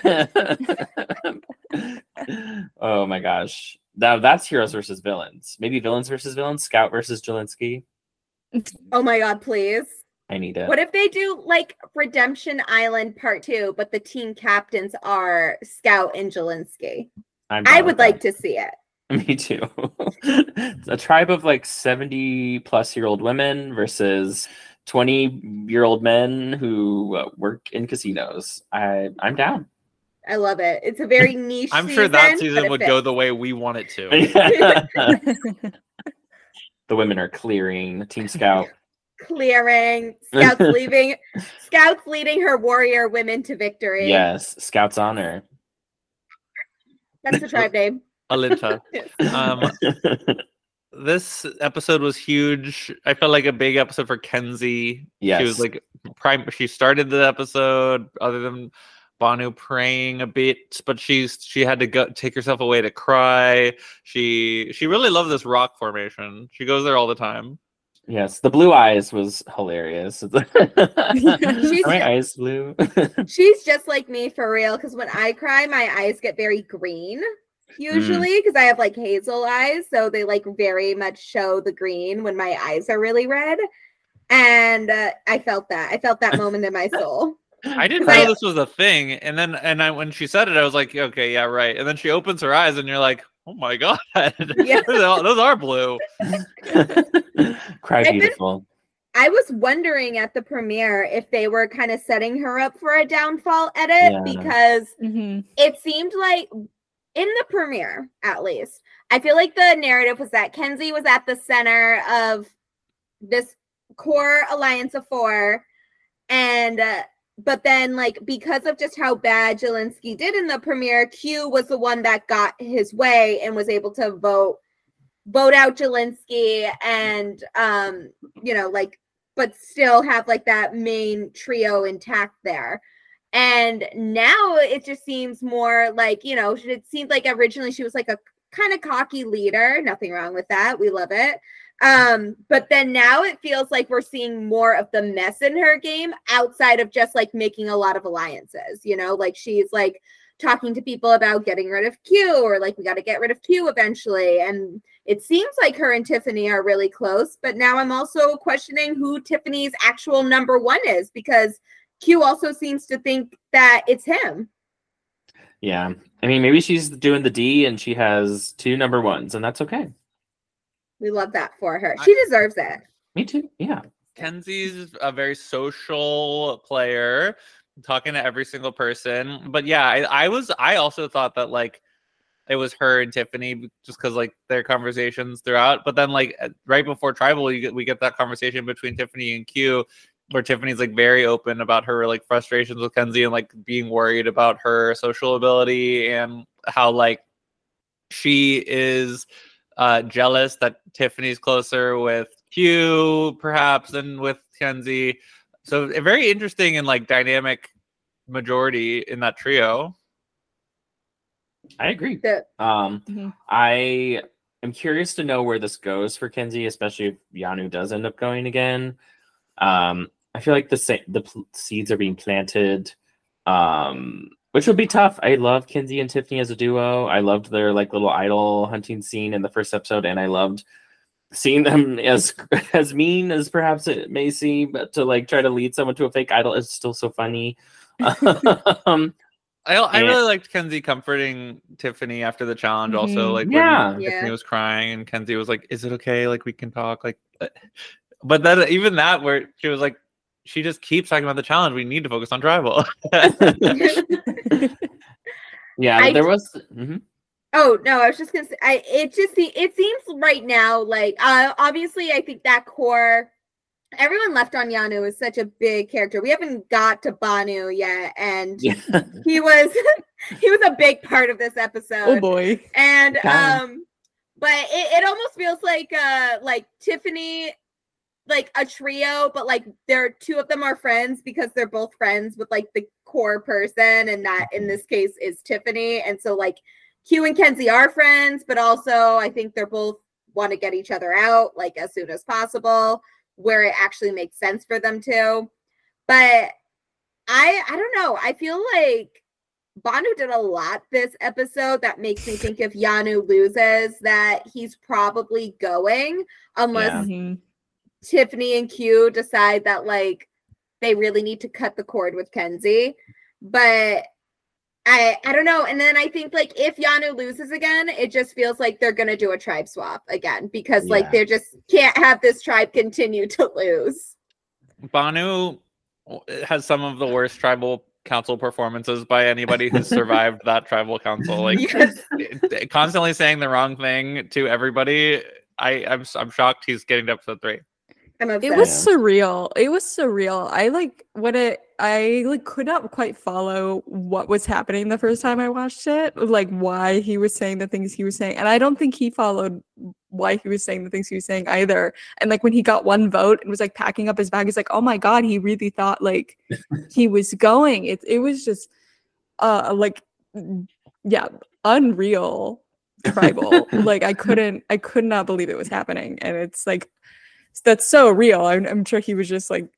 Oh my gosh. Now that's heroes versus villains. Maybe villains versus villains. Scout versus Jelinski. oh my god, please. I need it. What if they do like Redemption Island Part Two, but the team captains are Scout and Jelinski? I'm I down would with like that. to see it. Me too. A tribe of like seventy plus year old women versus twenty year old men who uh, work in casinos. I I'm down. I love it. It's a very niche. I'm sure that but season it would fits. go the way we want it to. The women are clearing Team Scout. Clearing Scouts leaving. Scouts leading her warrior women to victory. Yes, Scout's honor. That's the tribe name. Alinta. Um, this episode was huge. I felt like a big episode for Kenzie. Yes. She was like prime. She started the episode, other than Banu praying a bit, but she's she had to go take herself away to cry. She she really loved this rock formation. She goes there all the time. Yes, the blue eyes was hilarious. Are my eyes blue? She's just like me for real. Because when I cry, my eyes get very green. Usually, because I have like hazel eyes, so they like very much show the green when my eyes are really red. And uh, I felt that. I felt that moment in my soul. I didn't I- know this was a thing, and then and I when she said it, I was like, okay, yeah, right. And then she opens her eyes, and you're like, oh my god, Yeah. those are- those are blue. Cry I've been- beautiful. I was wondering at the premiere if they were kind of setting her up for a downfall edit Yeah. because Mhm. it seemed like in the premiere, at least, I feel like the narrative was that Kenzie was at the center of this core alliance of four, and uh, but then like because of just how bad Jelinski did in the premiere, Q was the one that got his way and was able to vote vote out Jelinski and um, you know, like, but still have like that main trio intact there. And now it just seems more like, you know, it seemed like originally she was like a kind of cocky leader. Nothing wrong with that. We love it. Um, but then now it feels like we're seeing more of the mess in her game outside of just like making a lot of alliances, you know, like she's like talking to people about getting rid of Q, or like we got to get rid of Q eventually. And it seems like her and Tiffany are really close, but now I'm also questioning who Tiffany's actual number one is, because Q also seems to think that it's him. Yeah. I mean, maybe she's doing the D and she has two number ones, and that's okay. We love that for her. She deserves it. Me too. Yeah. Kenzie's a very social player, talking to every single person. But yeah, I, I was I also thought that like it was her and Tiffany just because like their conversations throughout. But then like right before Tribal, you get, we get that conversation between Tiffany and Q, where Tiffany's like very open about her like frustrations with Kenzie and like being worried about her social ability and how like she is uh, jealous that Tiffany's closer with Q perhaps than with Kenzie. So a very interesting and like dynamic majority in that trio. I agree. The- Um, Mhm. I am curious to know where this goes for Kenzie, especially if Yanu does end up going again. Um, I feel like the sa- the pl- seeds are being planted, um, which would be tough. I love Kenzie and Tiffany as a duo. I loved their like little idol hunting scene in the first episode, and I loved seeing them as as mean as perhaps it may seem, but to like try to lead someone to a fake idol is still so funny. um, I I And- really liked Kenzie comforting Tiffany after the challenge. Also, Mhm. like Yeah. when Yeah. Tiffany was crying and Kenzie was like, "Is it okay? Like we can talk." Like, uh, but then even that where she was like, she just keeps talking about the challenge. We need to focus on Tribal. yeah, I- there was. Mhm. Oh no, I was just gonna say, I it just se- it seems right now like uh obviously I think that core, everyone left on Yanu is such a big character. We haven't got to Banu yet, and Yeah. he was he was a big part of this episode. Oh boy. And Yeah. um but it, it almost feels like uh like Tiffany, like a trio, but like they're two of them are friends because they're both friends with like the core person, and that in this case is Tiffany. And so like Q and Kenzie are friends, but also I think they're both want to get each other out like as soon as possible, where it actually makes sense for them to. But I I don't know. I feel like Banu did a lot this episode that makes me think if Yanu loses that he's probably going, unless Yeah. Mhm. Tiffany and Q decide that like they really need to cut the cord with Kenzie. But I I don't know. And then I think like if Yanu loses again, it just feels like they're gonna do a tribe swap again, because like Yeah. they just can't have this tribe continue to lose. Banu has some of the worst Tribal Council performances by anybody who's survived that Tribal Council. Like Yes. constantly saying the wrong thing to everybody. I I'm I'm shocked he's getting to episode three. I'm It obsessed. was Yeah. surreal. It was surreal. I like what it I like could not quite follow what was happening the first time I watched it, like why he was saying the things he was saying. And I don't think he followed why he was saying the things he was saying either. And like when he got one vote and was like packing up his bag, he's like, "Oh my god, he really thought like he was going." It it was just uh like yeah, unreal tribal. Like I couldn't I could not believe it was happening. And it's like that's so real. I'm, I'm sure he was just like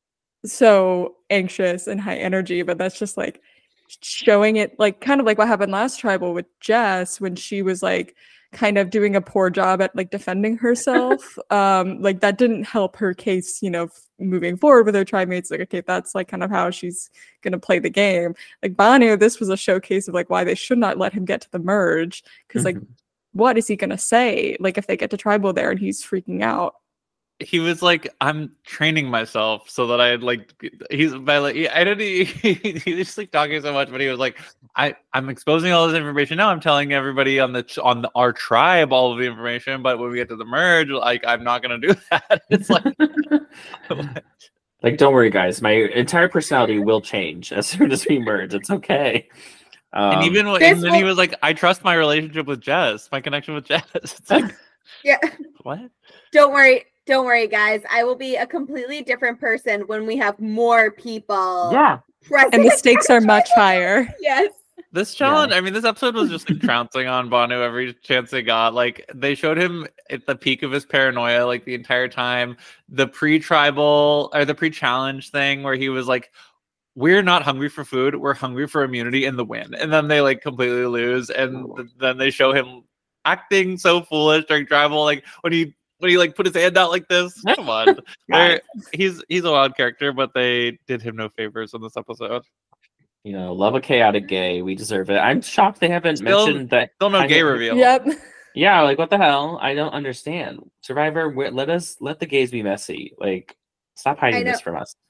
so anxious and high energy, but that's just like showing it like kind of like what happened last tribal with Jess when she was like kind of doing a poor job at like defending herself. um like that didn't help her case, you know, f- moving forward with her tribe mates. Like, okay, that's like kind of how she's gonna play the game. Like Banu, this was a showcase of like why they should not let him get to the merge, because like Mhm. what is he gonna say like if they get to tribal there and he's freaking out? He was like, "I'm training myself so that I like." He's by like, I didn't. He, he was just like talking so much, but he was like, "I I'm exposing all this information now. I'm telling everybody on the ch- on the, our tribe all of the information. But when we get to the merge, like I'm not gonna do that." It's like, Like, don't worry, guys. My entire personality will change as soon as we merge. It's okay. Um, and even when This and then he will- was like, "I trust my relationship with Jess, my connection with Jess." It's like, Yeah. What? Don't worry. Don't worry, guys. I will be a completely different person when we have more people. Yeah. Present. And the stakes are much higher. Yes. This challenge, I mean, this episode was just like trouncing on Banu every chance they got. Like, they showed him at the peak of his paranoia, like, the entire time. The pre-tribal, or the pre-challenge thing where he was like, we're not hungry for food, we're hungry for immunity and the win. And then they, like, completely lose. And th- then they show him acting so foolish during tribal, like, when he, when he, like, put his hand out like this. Come on. They're- he's, he's a wild character, but they did him no favors in this episode. You know, love a chaotic gay. We deserve it. I'm shocked they haven't Still- mentioned that. Still no I gay know- reveal. Yep. Yeah, like what the hell? I don't understand. Survivor, wh- let us let the gays be messy. Like, stop hiding know. this from us.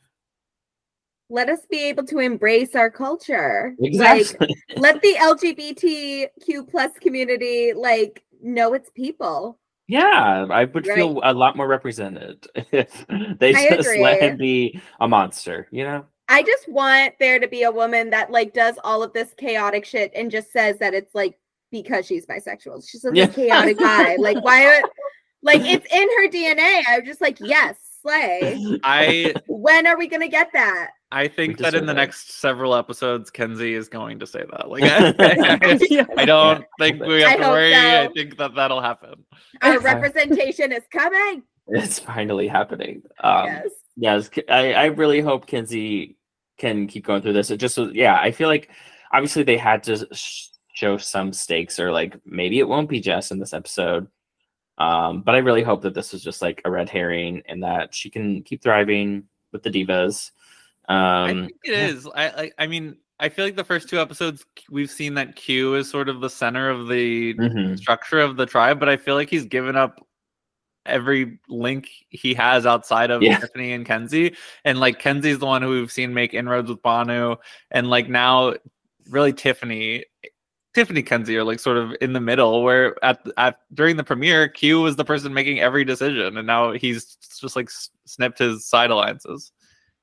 Let us be able to embrace our culture. Exactly. Like, let the L G B T Q plus community like know its people. Yeah, I would Right. feel a lot more represented if they I just let agree. him be a monster. You know? I just want there to be a woman that like does all of this chaotic shit and just says that it's like because she's bisexual. She's a Yeah. chaotic guy. Like why? Like it's in her D N A. I'm just like yes, slay. I When are we gonna get that? I think We that in deserve the it. next several episodes, Kenzie is going to say that. Like, I, Yeah. I don't Yeah. think we have I to hope worry. so. I think that that'll happen. Our Yes. representation is coming. It's finally happening. Um, Yes. Yes, I, I really hope Kinsey can keep going through this. It just was, yeah, I feel like obviously they had to sh- show some stakes, or like maybe it won't be Jess in this episode. Um, but I really hope that this was just like a red herring and that she can keep thriving with the divas. I Um, think it yeah. is. I, I I mean, I feel like the first two episodes we've seen that Q is sort of the center of the Mhm. structure of the tribe, but I feel like he's given up every link he has outside of Yeah. Tiffany and Kenzie. And like Kenzie's the one who we've seen make inroads with Banu, and like now really Tiffany Tiffany Kenzie are like sort of in the middle, where at, at during the premiere Q was the person making every decision, and now he's just like s- snipped his side alliances.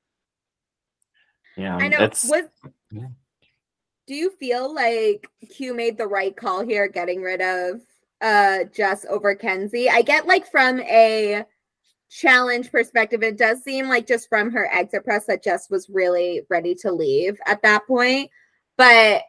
Yeah, I know. it's Was yeah. do you feel like Q made the right call here, getting rid of uh Jess over Kenzie? I get like from a challenge perspective, it does seem like just from her exit press that Jess was really ready to leave at that point. But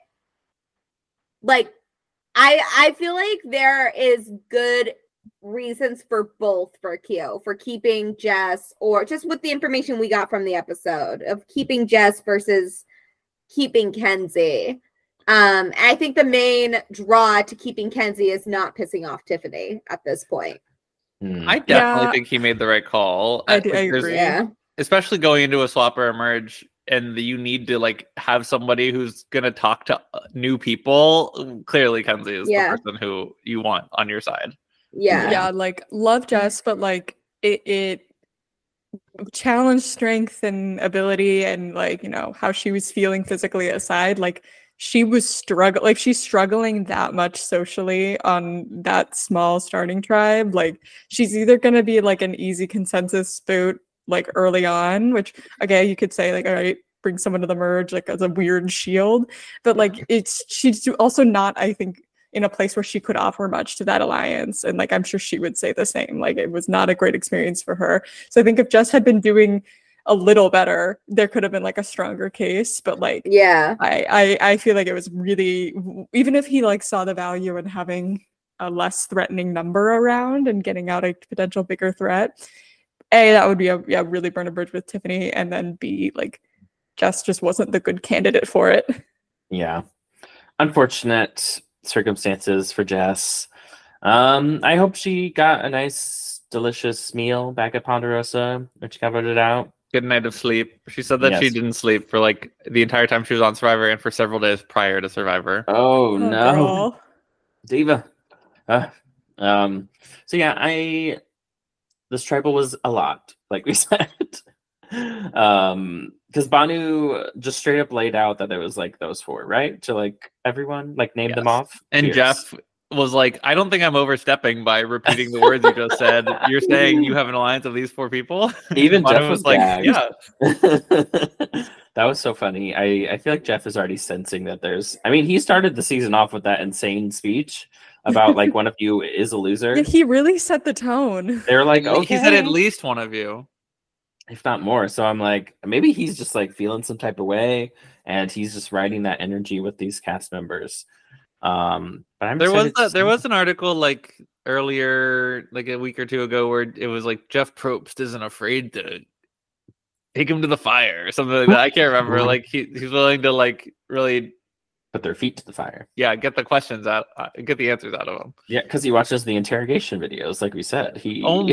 like I I feel like there is good reasons for both for Q, for keeping Jess, or just with the information we got from the episode of keeping Jess versus keeping Kenzie. Um, I think the main draw to keeping Kenzie is not pissing off Tiffany at this point. Hmm. I definitely Yeah. think he made the right call. I do- I Like, there's- agree. Yeah. especially going into a swap or a merge, and you need to like have somebody who's gonna talk to uh, new people. Clearly, Kenzie is Yeah. the person who you want on your side. Yeah. Yeah, like love Jess, but like it, it challenged strength and ability and like, you know, how she was feeling physically aside. Like she was struggling, like she's struggling that much socially on that small starting tribe. Like she's either going to be like an easy consensus boot like early on, which again, you could say like, all right, bring someone to the merge like as a weird shield, but like it's, she's also not, I think, in a place where she could offer much to that alliance. And like, I'm sure she would say the same, like it was not a great experience for her. So I think if Jess had been doing a little better, there could have been like a stronger case, but like, Yeah. I, I, I feel like it was really, even if he like saw the value in having a less threatening number around and getting out a potential bigger threat, A, that would be a, yeah, really burn a bridge with Tiffany. And then B, like Jess just wasn't the good candidate for it. Yeah. Unfortunate circumstances for Jess. Um, I hope she got a nice, delicious meal back at Ponderosa, which she got voted out. Good night of sleep. She said that she Yes. didn't sleep for like the entire time she was on Survivor and for several days prior to Survivor. Oh, Oh, no. girl. Diva. Uh, um, so yeah, I this tribal was a lot, like we said. um, because Banu just straight up laid out that there was like those four, right? To like everyone, like name them Yes. off. And Cheers. Jeff was like, I don't think I'm overstepping by repeating the words you just said. You're saying you have an alliance of these four people? Even Banu Jeff was like, gagged. yeah. That was so funny. I, I feel like Jeff is already sensing that there's I mean, he started the season off with that insane speech about like one of you is a loser. Yeah, he really set the tone. They're like, He okay, said at least one of you. if not more. So I'm like, maybe he's just like feeling some type of way, and he's just riding that energy with these cast members. Um, but I'm There was excited to a, there see- was an article like earlier, like a week or two ago, where it was like Jeff Probst isn't afraid to take him to the fire or something like that. I can't remember. Like he, he's willing to like really, put their feet to the fire. yeah, get the questions out, uh, get the answers out of him. Yeah, because he watches the interrogation videos, like we said. He Oh,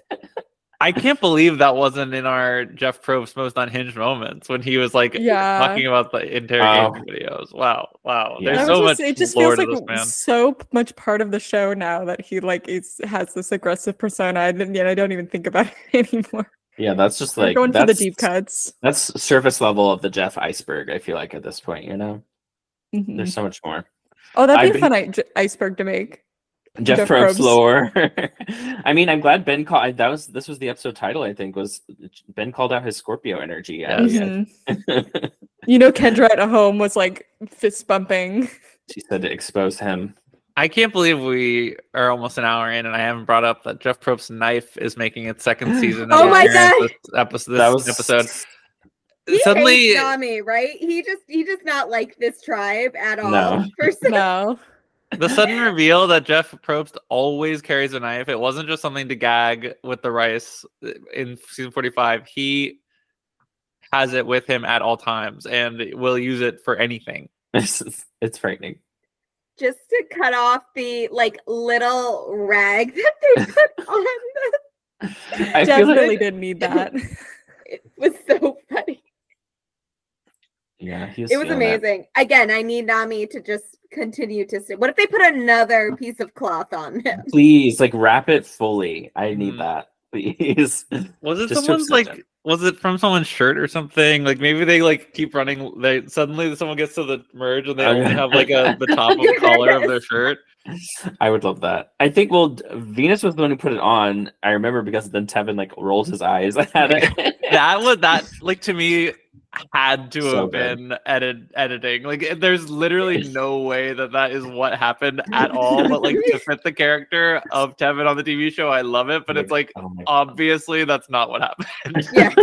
I can't believe that wasn't in our Jeff Probst most unhinged moments when he was like Yeah. talking about the interrogation Wow. videos. Wow, wow. Yeah. There's I so was much just- it just lore feels to like this man. so much part of the show now that he like is has this aggressive persona, and yet I don't even think about it anymore. yeah, that's just We're like going for that's, the deep cuts. That's surface level of the Jeff iceberg. I feel like at this point, you know, Mhm. there's so much more. Oh, that'd I've be a fun i- j- iceberg to make. Jeff, Jeff Probst Probst. lore. I mean, I'm glad Ben called. That was this was the episode title. I think was Ben called out his Scorpio energy. As, Mhm. You know, Kendra at home was like fist bumping. she said to expose him. I can't believe we are almost an hour in and I haven't brought up that Jeff Probst's Knife is making its second season. Oh my appearance God. This episode. This That was episode. He Suddenly, hates Nami, right? He just he does not like this tribe at all. No. For some- No. the sudden reveal that Jeff Probst always carries a knife. It wasn't just something to gag with the rice in season forty-five. He has it with him at all times and will use it for anything. It's, it's frightening. just to cut off the like little rag that they put on. I feel Definitely like, didn't need that. It was so funny. yeah, he It was feeling that. amazing. Again, I need Nami to just continue to sit. What if they put another piece of cloth on him? Please, like wrap it fully. I need Mm. that, please. Was it Just to someone's upset like? him. Was it from someone's shirt or something? Like maybe they like keep running. They suddenly someone gets to the merge and they Oh, only yeah. have like a the top of the collar of their shirt. I would love that. I think well, D- Venus was the one who put it on. I remember because then Tevin like rolled his eyes at it. That would that like to me had to So have good. been edit editing. Like there's literally no way that that is what happened at all. But like to fit the character of Tevin on the T V show, I love it. But it's like Oh my God. obviously that's not what happened. Yes.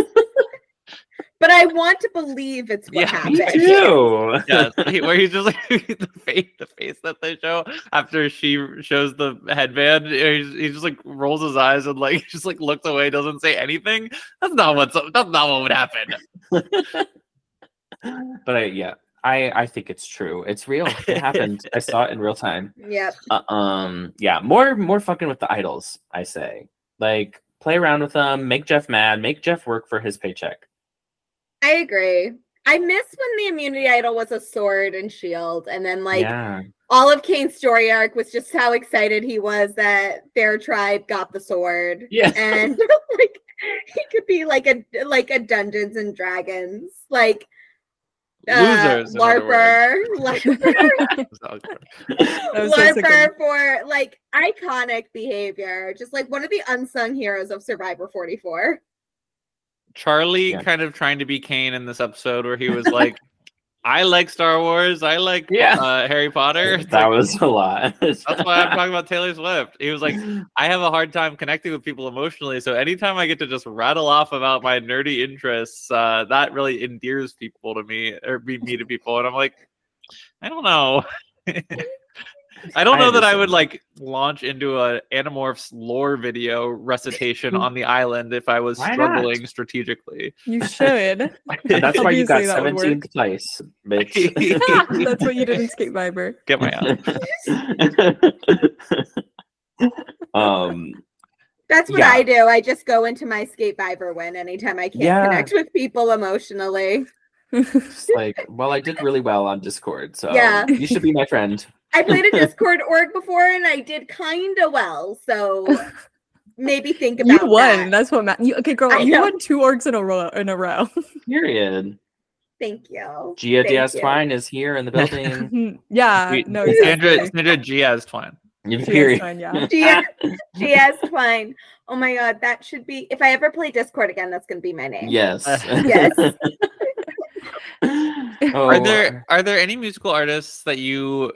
But I want to believe it's what Yeah, happened. Me too. Yeah, he- where he's just like the face, the face that they show after she shows the headband. He's, he just like rolls his eyes and like just like looks away, doesn't say anything. That's not what's that's not what would happen. But I, yeah, I I think it's true. It's real. It happened. I saw it in real time. Yep. Uh, um, yeah, more more fucking with the idols. I say, like, play around with them, make Jeff mad, make Jeff work for his paycheck. I agree. I miss when the immunity idol was a sword and shield, and then like yeah, all of Kane's story arc was just how excited he was that their tribe got the sword. yeah. And like he could be like a like a Dungeons and Dragons, like uh, Losers, in other LARPer, LARPer, So good. That was so sick LARPer of- for like iconic behavior, just like one of the unsung heroes of Survivor forty-four. Charlie Yeah. kind of trying to be Kane in this episode where he was like, I like Star Wars, I like Yeah. uh, Harry Potter. It's That like, was a lot. that's why I'm talking about Taylor Swift. He was like, I have a hard time connecting with people emotionally. So anytime I get to just rattle off about my nerdy interests, uh, that really endears people to me or me, me to people. And I'm like, I don't know. I don't I know that I understand. would like launch into a Animorphs lore video recitation on the island if I was Why not? struggling strategically. You should. And that's why you got Obviously that would work. seventeenth place, bitch. That's what you did in Skate Viber. Get my out. um, That's what Yeah. I do. I just go into my Skate Viber win anytime I can't Yeah. connect with people emotionally. it's like, well, I did really well on Discord, so Yeah. you should be my friend. I played a Discord org before and I did kind of well. So maybe think about You won. that. That's what matters. Okay, girl, I you know. won two orgs in a row. In a row. Period. Thank you. Gia Thank Diaz you. Twine is here in the building. yeah. Sweet. No. Sandra, Exactly. Sandra Giaz twin. You She is period. fine, yeah. Gia, Giaz Twine. Oh my God, that should be. If I ever play Discord again, that's going to be my name. Yes. Yes. Oh, Are there are there any musical artists that you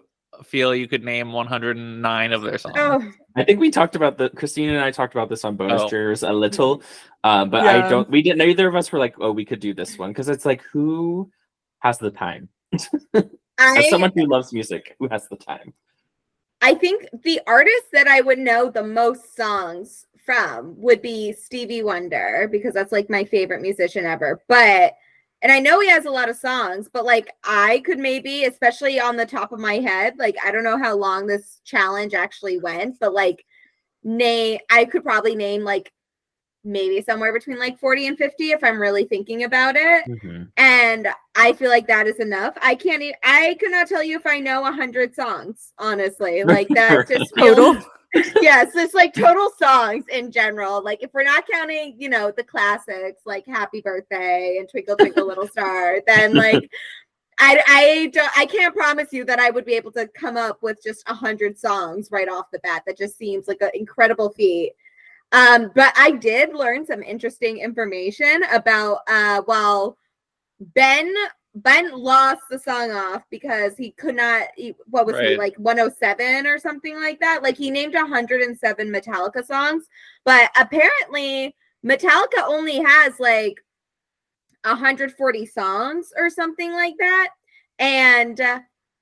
feel you could name one hundred nine of their songs. Oh, I think we talked about the Christina and I talked about this on bonus Oh. jurors a little, uh, but I Yeah. don't. We didn't. Neither of us were like, oh, we could do this one because it's like, who has the time? As I someone who loves music, who has the time? I think the artist that I would know the most songs from would be Stevie Wonder, because that's like my favorite musician ever. But and I know he has a lot of songs, but like I could maybe, especially on the top of my head, like I don't know how long this challenge actually went, but like name I could probably name like maybe somewhere between like forty and fifty if I'm really thinking about it. Mm-hmm. And I feel like that is enough. I can't even, I could not tell you if I know one hundred songs, honestly. Like that just feels, Total. yes, it's like total songs in general. Like if we're not counting, you know, the classics like Happy Birthday and Twinkle Twinkle Little Star, then like I I don't I can't promise you that I would be able to come up with just a hundred songs right off the bat. That just seems like an incredible feat. Um, but I did learn some interesting information about uh well Ben Ben lost the song off because he could not he, what was he Right. like one oh seven or something like that. Like he named one hundred seven Metallica songs, but apparently Metallica only has like one hundred forty songs or something like that. And uh,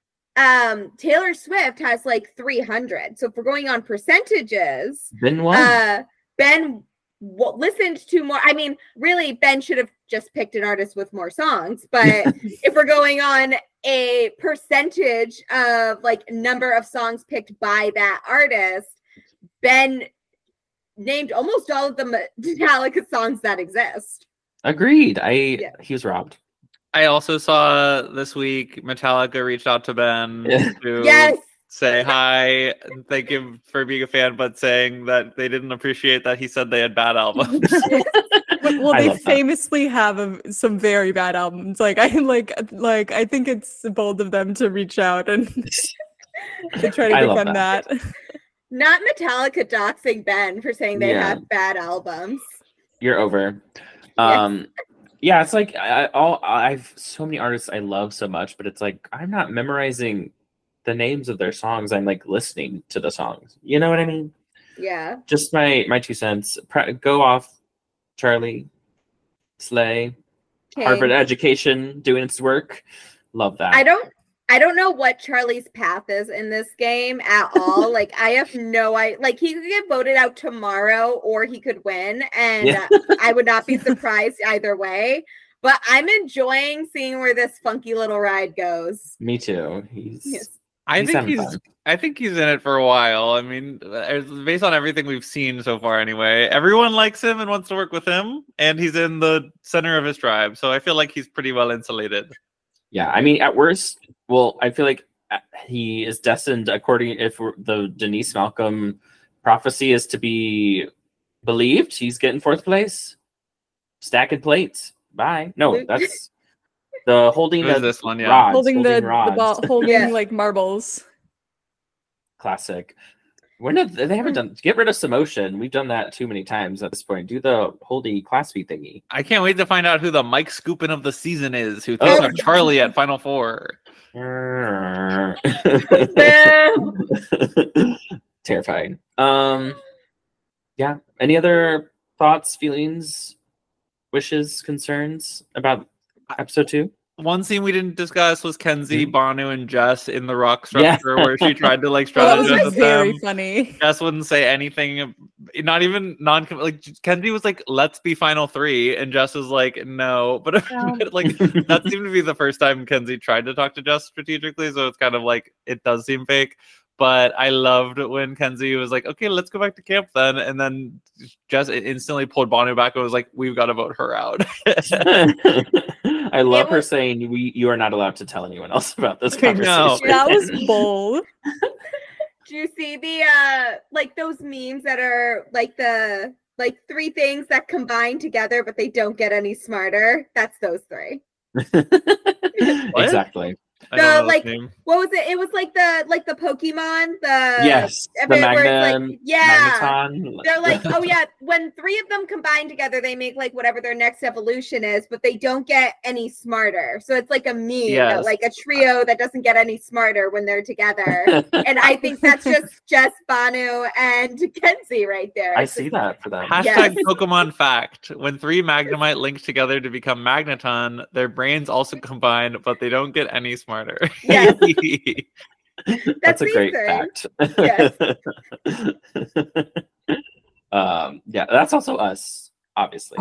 um Taylor Swift has like three hundred. So if we're going on percentages, Then what? uh Ben w- listened to more. I mean, really, Ben should have just picked an artist with more songs. But if we're going on a percentage of like number of songs picked by that artist, Ben named almost all of the Metallica songs that exist. Agreed. I Yeah. he was robbed. I also saw this week Metallica reached out to Ben Yeah. to Yes. say hi, and thank him for being a fan, but saying that they didn't appreciate that he said they had bad albums. Well, I they love that. famously have a, some very bad albums. Like I like like I think it's bold of them to reach out and to try to I love defend that. Not Metallica doxing Ben for saying they Yeah. have bad albums. You're over. Um, yeah, it's like I, I all I've so many artists I love so much, but it's like I'm not memorizing the names of their songs. I'm like listening to the songs. You know what I mean? Yeah. Just my my two cents. Pre- go off, Charlie. Slay. Okay. Harvard education doing its work. Love that. I don't I don't know what Charlie's path is in this game at all. Like I have no idea. Like he could get voted out tomorrow or he could win, and Yeah. uh, I would not be surprised either way. But I'm enjoying seeing where this funky little ride goes. Me too. He's Yes. I He's think having he's fun. I think he's in it for a while. I mean, uh, based on everything we've seen so far anyway, everyone likes him and wants to work with him, and he's in the center of his tribe. So I feel like he's pretty well insulated. Yeah, I mean, at worst, well, I feel like uh, he is destined, according if we're- the Denise Malcolm prophecy is to be believed, he's getting fourth place, stacking plates. Bye. No, that's the holding Who's the this one? Yeah. rods, holding the, the rods. ball, holding Yeah. like marbles. Classic. When have, they haven't done get rid of Samotion. We've done that too many times at this point. Do the holdy class fee thingy. I can't wait to find out who the Mike Scoopin of the season is, who thinks Oh. of Charlie at Final Four. Terrifying. Um, yeah. Any other thoughts, feelings, wishes, concerns about episode two? One scene we didn't discuss was Kenzie, Mhm. Banu, and Jess in the rock Yeah. structure where she tried to like Well, that was strategize like with very them. funny. Jess wouldn't say anything, not even non like Kenzie was like, "Let's be final three," and Jess was like, "No." But, but, like that seemed to be the first time Kenzie tried to talk to Jess strategically, so it's kind of like it does seem fake. But I loved when Kenzie was like, "Okay, let's go back to camp then," and then Jess instantly pulled Banu back and was like, "We've got to vote her out." I love It her was- saying we you are not allowed to tell anyone else about this I know. conversation. That was bold. Do you see the uh like those memes that are like the like three things that combine together but they don't get any smarter? That's those three. Exactly. I The, don't know like, the name. What was it? It was like the like the Pokemon. The Yes, the every- where it's Magna, like, yeah. Magneton. They're like, oh yeah, when three of them combine together, they make like whatever their next evolution is, but they don't get any smarter. So it's like a meme, Yes. like a trio that doesn't get any smarter when they're together. And I think that's just just Banu and Kenzie right there. I It's see just- that for them. Hashtag Yes. Pokemon fact. When three Magnemite link together to become Magneton, their brains also combine, but they don't get any smarter. Yes. That's, a great research. fact. Yes. um, yeah, that's also us, obviously.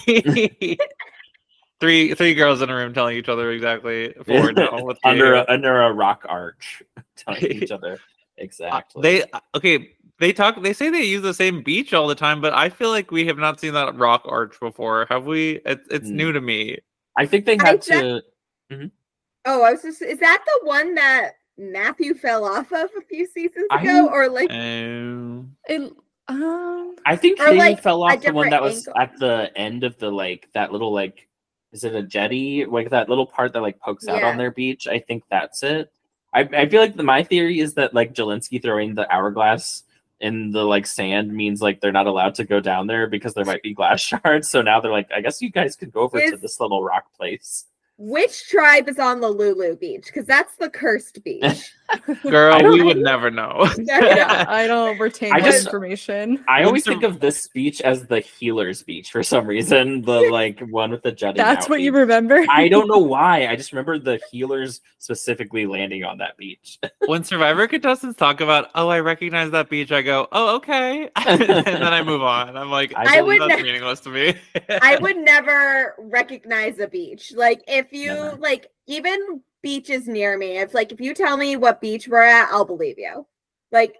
three three girls in a room telling each other exactly forward now with under K O. a, under a rock arch, telling each other exactly. They okay. They talk. They say they use the same beach all the time, but I feel like we have not seen that rock arch before. Have we? It, it's Mm. new to me. I think they I had ju- to. Oh, I was just is that the one that Matthew fell off of a few seasons I- ago? Or like Um, It, um, I think Or, they like, fell a off the one different that was angle. at the end of the like that little like is it a jetty like that little part that like pokes out Yeah. on their beach. I think that's it. I, I feel like the, my theory is that like Jelinski throwing the hourglass in the like sand means like they're not allowed to go down there because there might be glass shards. So now they're like, I guess you guys could go over to Is- this little rock place. which tribe is on the Lulu beach? Because that's the cursed beach. girl, I don't- we would never know. yeah, I don't retain I that just- information. I When always sur- think of this beach as the healer's beach for some reason. The like one with the jutting. That's out what you beach. remember. I don't know why. I just remember the healers specifically landing on that beach. When Survivor contestants talk about, oh, I recognize that beach, I go, oh, okay, and then I move on. I'm like, I I would that's ne- meaningless to me. I would never recognize a beach. Like if you Never. like even beaches near me, it's like if you tell me what beach we're at, I'll believe you. Like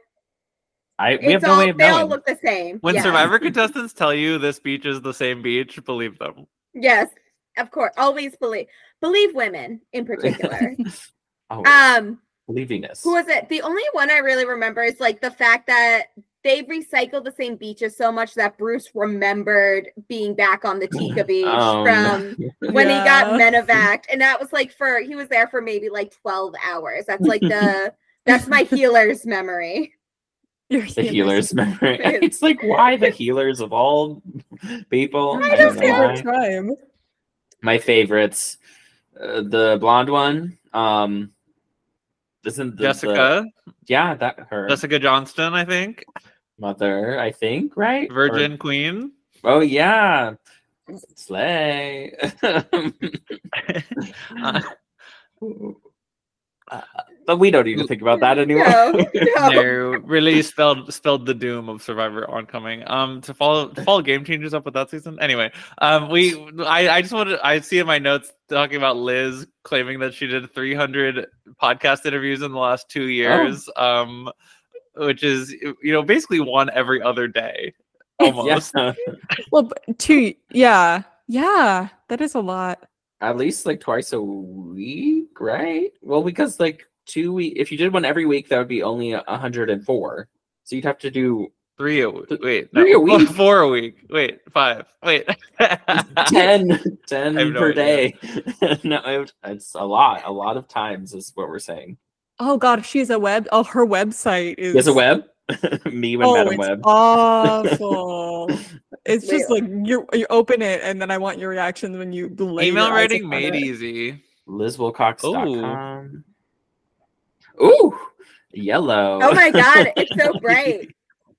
I we have it's no all way of they all knowing. look the same. When Yes. Survivor contestants tell you this beach is the same beach, believe them. Yes, of course. Always believe believe women in particular. Oh, um believingness. Who was it? The only one I really remember is like the fact that they recycled the same beaches so much that Bruce remembered being back on the Tika beach Um, from when he got Yeah. medevac. And that was like for he was there for maybe like twelve hours. That's like the that's my healer's memory. Your the healers memory. It's like why the healers of all people. I I don't don't know know. why. favorite tribe. My favorites, uh, the blonde one. Um, isn't the, Jessica, the- yeah, that her Jessica Johnston, I think, mother. I think right. Or- Virgin Queen. oh yeah, slay. Uh, Uh, but we don't need to think about that anymore. No, no. no, really spelled spelled the doom of Survivor oncoming. Um, to follow to follow game changers up with that season. Anyway, um, we I I just wanted I see in my notes talking about Liz claiming that she did three hundred podcast interviews in the last two years. Um, which is you know basically one every other day, almost. Yeah. Well, b- two. Yeah, yeah, that is a lot. At least like twice a week, right? Well, because like two week, if you did one every week, that would be only a hundred and four. So you'd have to do Three a w- wait, Three no, a week? four a week. Wait, five. Wait, ten, ten I have no per idea. day. No, it- it's a lot. A lot of times is what we're saying. Oh God, she's a web. Oh, her website is. There's a web. Me when Oh, Madam it's Web. awful. It's just Wait. like you you open it and then I want your reactions when you lay email your eyes writing upon made it. easy. Liz Wilcox dot com. Ooh, yellow. Oh my god, it's so bright.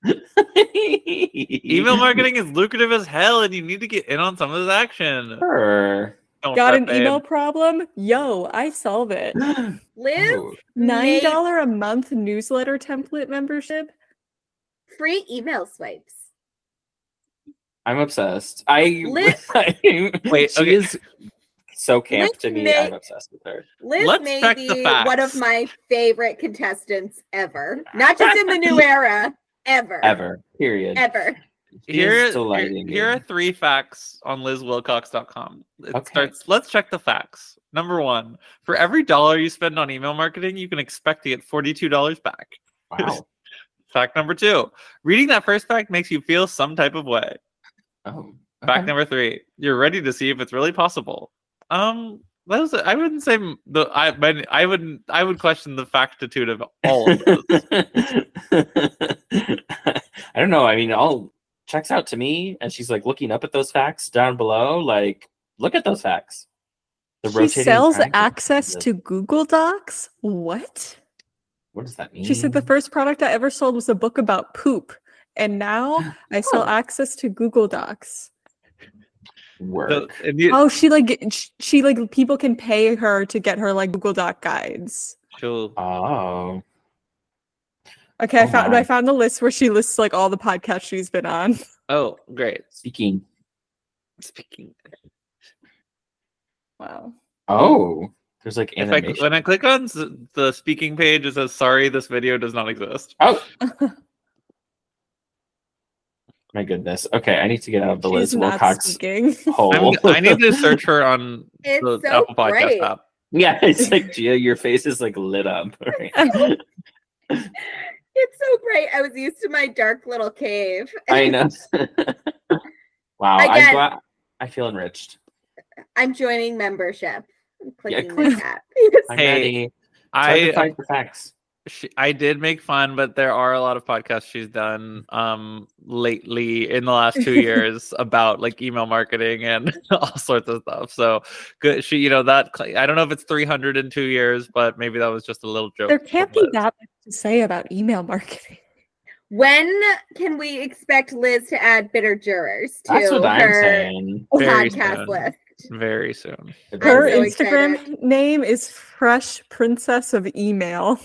Email marketing is lucrative as hell, and you need to get in on some of this action. Sure. Don't Got fret, an babe. email problem? Yo, I solve it. Liz, Oh, Nine made dollar a month newsletter template membership. free email swipes. I'm obsessed. I Liz- Wait, she okay. is so camp Liz to me. made- I'm obsessed with her. Liz Let's may check the be one of facts. my favorite contestants ever. Not just in the new era, ever. Ever. Period. Ever. She Here, is delighting here, here me. are three facts on liz wilcox dot com. It Okay. starts. Let's check the facts. Number one: for every dollar you spend on email marketing, you can expect to get forty-two dollars back. Wow. Fact number two: reading that first fact makes you feel some type of way. Oh. Fact okay. number three: you're ready to see if it's really possible. Um, That was, I wouldn't say m- the I but I wouldn't I would question the factitude of all of those. I don't know. I mean, it all checks out to me. And she's like looking up at those facts down below. Like, look at those facts. The She rotating sells triangle. access to Google Docs. What? What does that mean? She said the first product I ever sold was a book about poop, and now I sell Oh. access to Google Docs. work. The- and you- Oh, she like sh- she like people can pay her to get her like Google Doc guides. she'll- Oh. Okay, I Oh found my. I found the list where she lists like all the podcasts she's been on. oh, great. Speaking. Speaking. Wow. Oh. There's like If I, animation. when I click on s- the speaking page, it says, "Sorry, this video does not exist." Oh. My goodness. Okay, I need to get out of the She's Liz not Wilcox speaking. hole. I'm, I need to search her on It's the so Apple Podcast bright. app. Yeah, it's like Gia, your face is like lit up. It's so bright. I was used to my dark little cave. I know. Wow, I'm Again. glad I feel enriched. I'm joining membership. I'm clicking Yeah, the click. tab. I'm Hey, ready. It's hard to I find the facts. she, I did make fun, but there are a lot of podcasts she's done um lately in the last two years about like email marketing and all sorts of stuff. So good. She, you know, that cl- I don't know if it's three hundred in two years, but maybe that was just a little joke. There can't from be Liz. that much to say about email marketing. When can we expect Liz to add bitter jurors to That's what I'm her saying. Very podcast soon. list? Very soon. Her so Instagram excited. name is Fresh Princess of Email.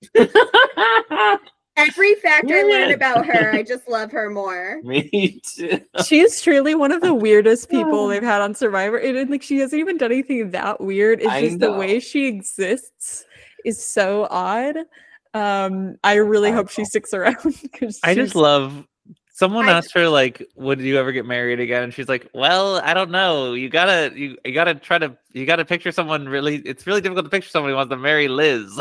Every fact I learn Yeah. about her, I just love her more. Me too. She's truly one of the weirdest people they've had on Survivor. And it- like she hasn't even done anything that weird. It's I just the know. way she exists is so odd. Um, I really hope she Wow. sticks around because I just love. Someone I- asked her like, "Would you ever get married again?" And she's like, "Well, I don't know. You gotta, you, you gotta try to, you gotta picture someone really. It's really difficult to picture someone who wants to marry Liz."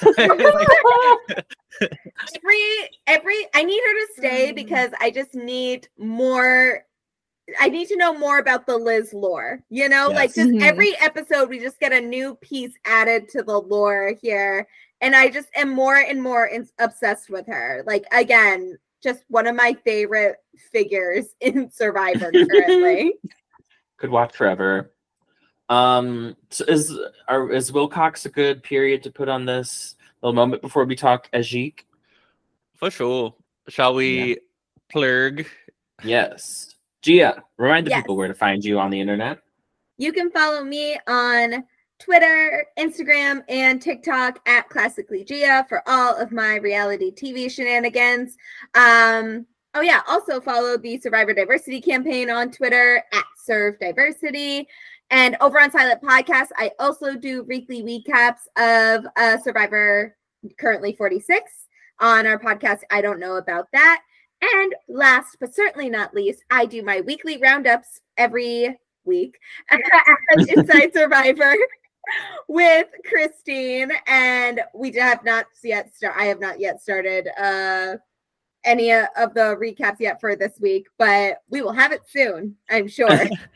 Every every I need her to stay because I just need more. I need to know more about the Liz lore. You know, like Yes. just Mhm. every episode we just get a new piece added to the lore here, and I just am more and more in- obsessed with her. Like again, just one of my favorite figures in Survivor currently. Could watch forever. Um, so is are, is Wilcox a good period to put on this little moment before we talk Ajik? For sure. Shall we plug? Yes. Gia, remind the Yes. people where to find you on the internet. You can follow me on Twitter, Instagram, and TikTok at Classically Gia for all of my reality T V shenanigans. Um, oh yeah, also follow the Survivor Diversity campaign on Twitter at Serve Diversity. And over on Silent Podcast, I also do weekly recaps of uh, Survivor currently forty-six on our podcast. I don't know about that. And last but certainly not least, I do my weekly roundups every week as Inside Survivor with Christine, and we have not yet start. I have not yet started uh, any uh, of the recaps yet for this week, but we will have it soon, I'm sure.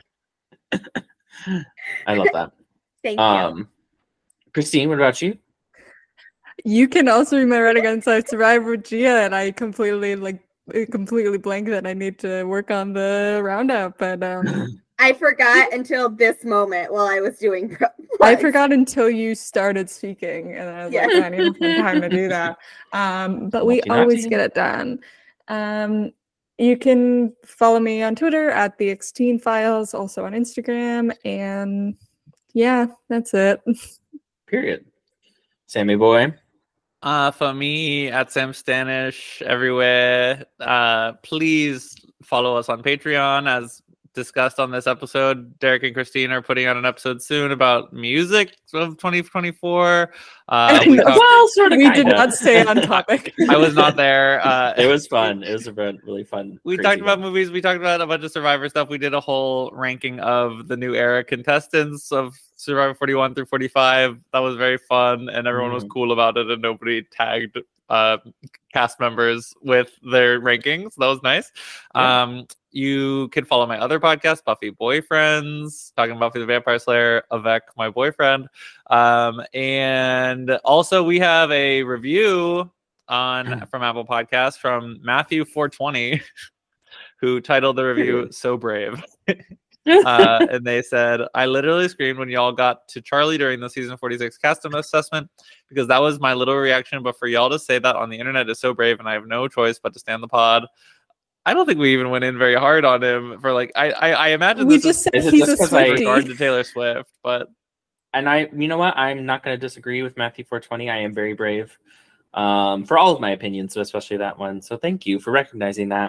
I love that. Thank you. Um, Christine, what about you? You can also be my Red Against Life Survivor Gia, and I completely like it completely blank that I need to work on the roundup, but um I forgot until this moment while I was doing. Pro- I plugs. forgot until you started speaking, and I was Yeah. like, I need some time to do that. Um, but we always Multitasking. get it done. Um, you can follow me on Twitter at the X Teen Files, also on Instagram, and yeah, that's it. Period. Sammy boy. Uh, for me at Sam Stanish everywhere. Uh, please follow us on Patreon. As discussed on this episode, Derek and Christine are putting out an episode soon about music of twenty twenty-four. Uh, we No. talked- Well, sort of. We did not stay on topic. I was not there. Uh, It was fun. It was a re- really fun. We crazy talked about one. movies. We talked about a bunch of Survivor stuff. We did a whole ranking of the new era contestants of Survivor forty-one through forty-five. That was very fun, and everyone was Mhm. cool about it, and nobody tagged uh, cast members with their rankings. That was nice. Yeah. Um, you can follow my other podcast, Buffy Boyfriends, talking about Buffy the Vampire Slayer, avec my boyfriend. Um, and also we have a review on from Apple Podcasts from Matthew four twenty, who titled the review "So Brave." uh, and they said, "I literally screamed when y'all got to Charlie during the season forty-six cast assessment because that was my little reaction. But for y'all to say that on the internet is so brave, and I have no choice but to stand the pod." I don't think we even went in very hard on him for like. I I, I imagine We this just is, said is it he's a just 'cause I- in regard Swiftie. to Taylor Swift, but And I, you know what? I'm not going to disagree with Matthew four twenty. I am very brave um, for all of my opinions, but especially that one. So thank you for recognizing that.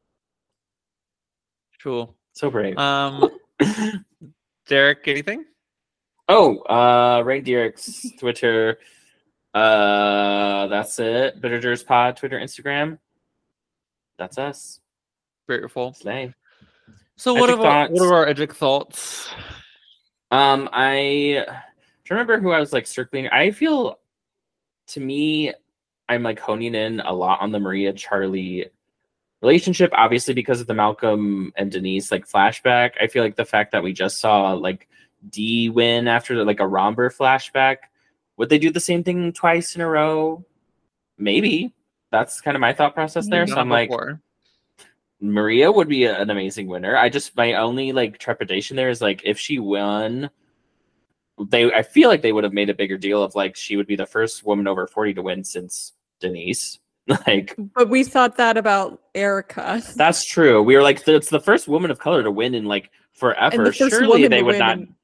cool. So brave. Um, Derek, anything? oh, uh, Ray Derek's Twitter. Uh, that's it. Bittergers Pod, Twitter, Instagram. That's us. Beautiful. Slay. So what Edgic about what thoughts. are our edgic thoughts? Um, I do you remember who I was like circling. I feel, to me, I'm like honing in a lot on the Maria Charlie relationship, obviously because of the Malcolm and Denise like flashback. I feel like the fact that we just saw like Dee win after like a Romber flashback. Would they do the same thing twice in a row? Maybe. That's kind of my thought process there. So Done I'm like, before. Maria would be a, an amazing winner. I just my only like trepidation there is like if she won, they I feel like they would have made a bigger deal of like she would be the first woman over forty to win since Denise. Like But we thought that about Erica. that's true. We were like it's the first woman of color to win in like And forever. the first Surely woman they to would win not in-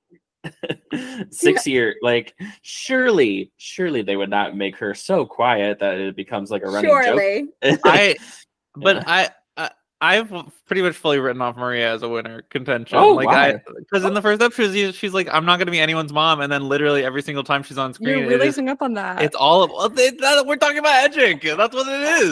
six year like surely surely they would not make her so quiet that it becomes like a running Surely. joke. I, but Yeah. I, I, I've pretty much fully written off Maria as a winner contention. Oh, like why? I, because in the first episode, she's, she's like, I'm not going to be anyone's mom, and then literally every single time she's on screen, You're it really is, hung up on that. it's all of. Well, they, that, we're talking about edging. That's what it is.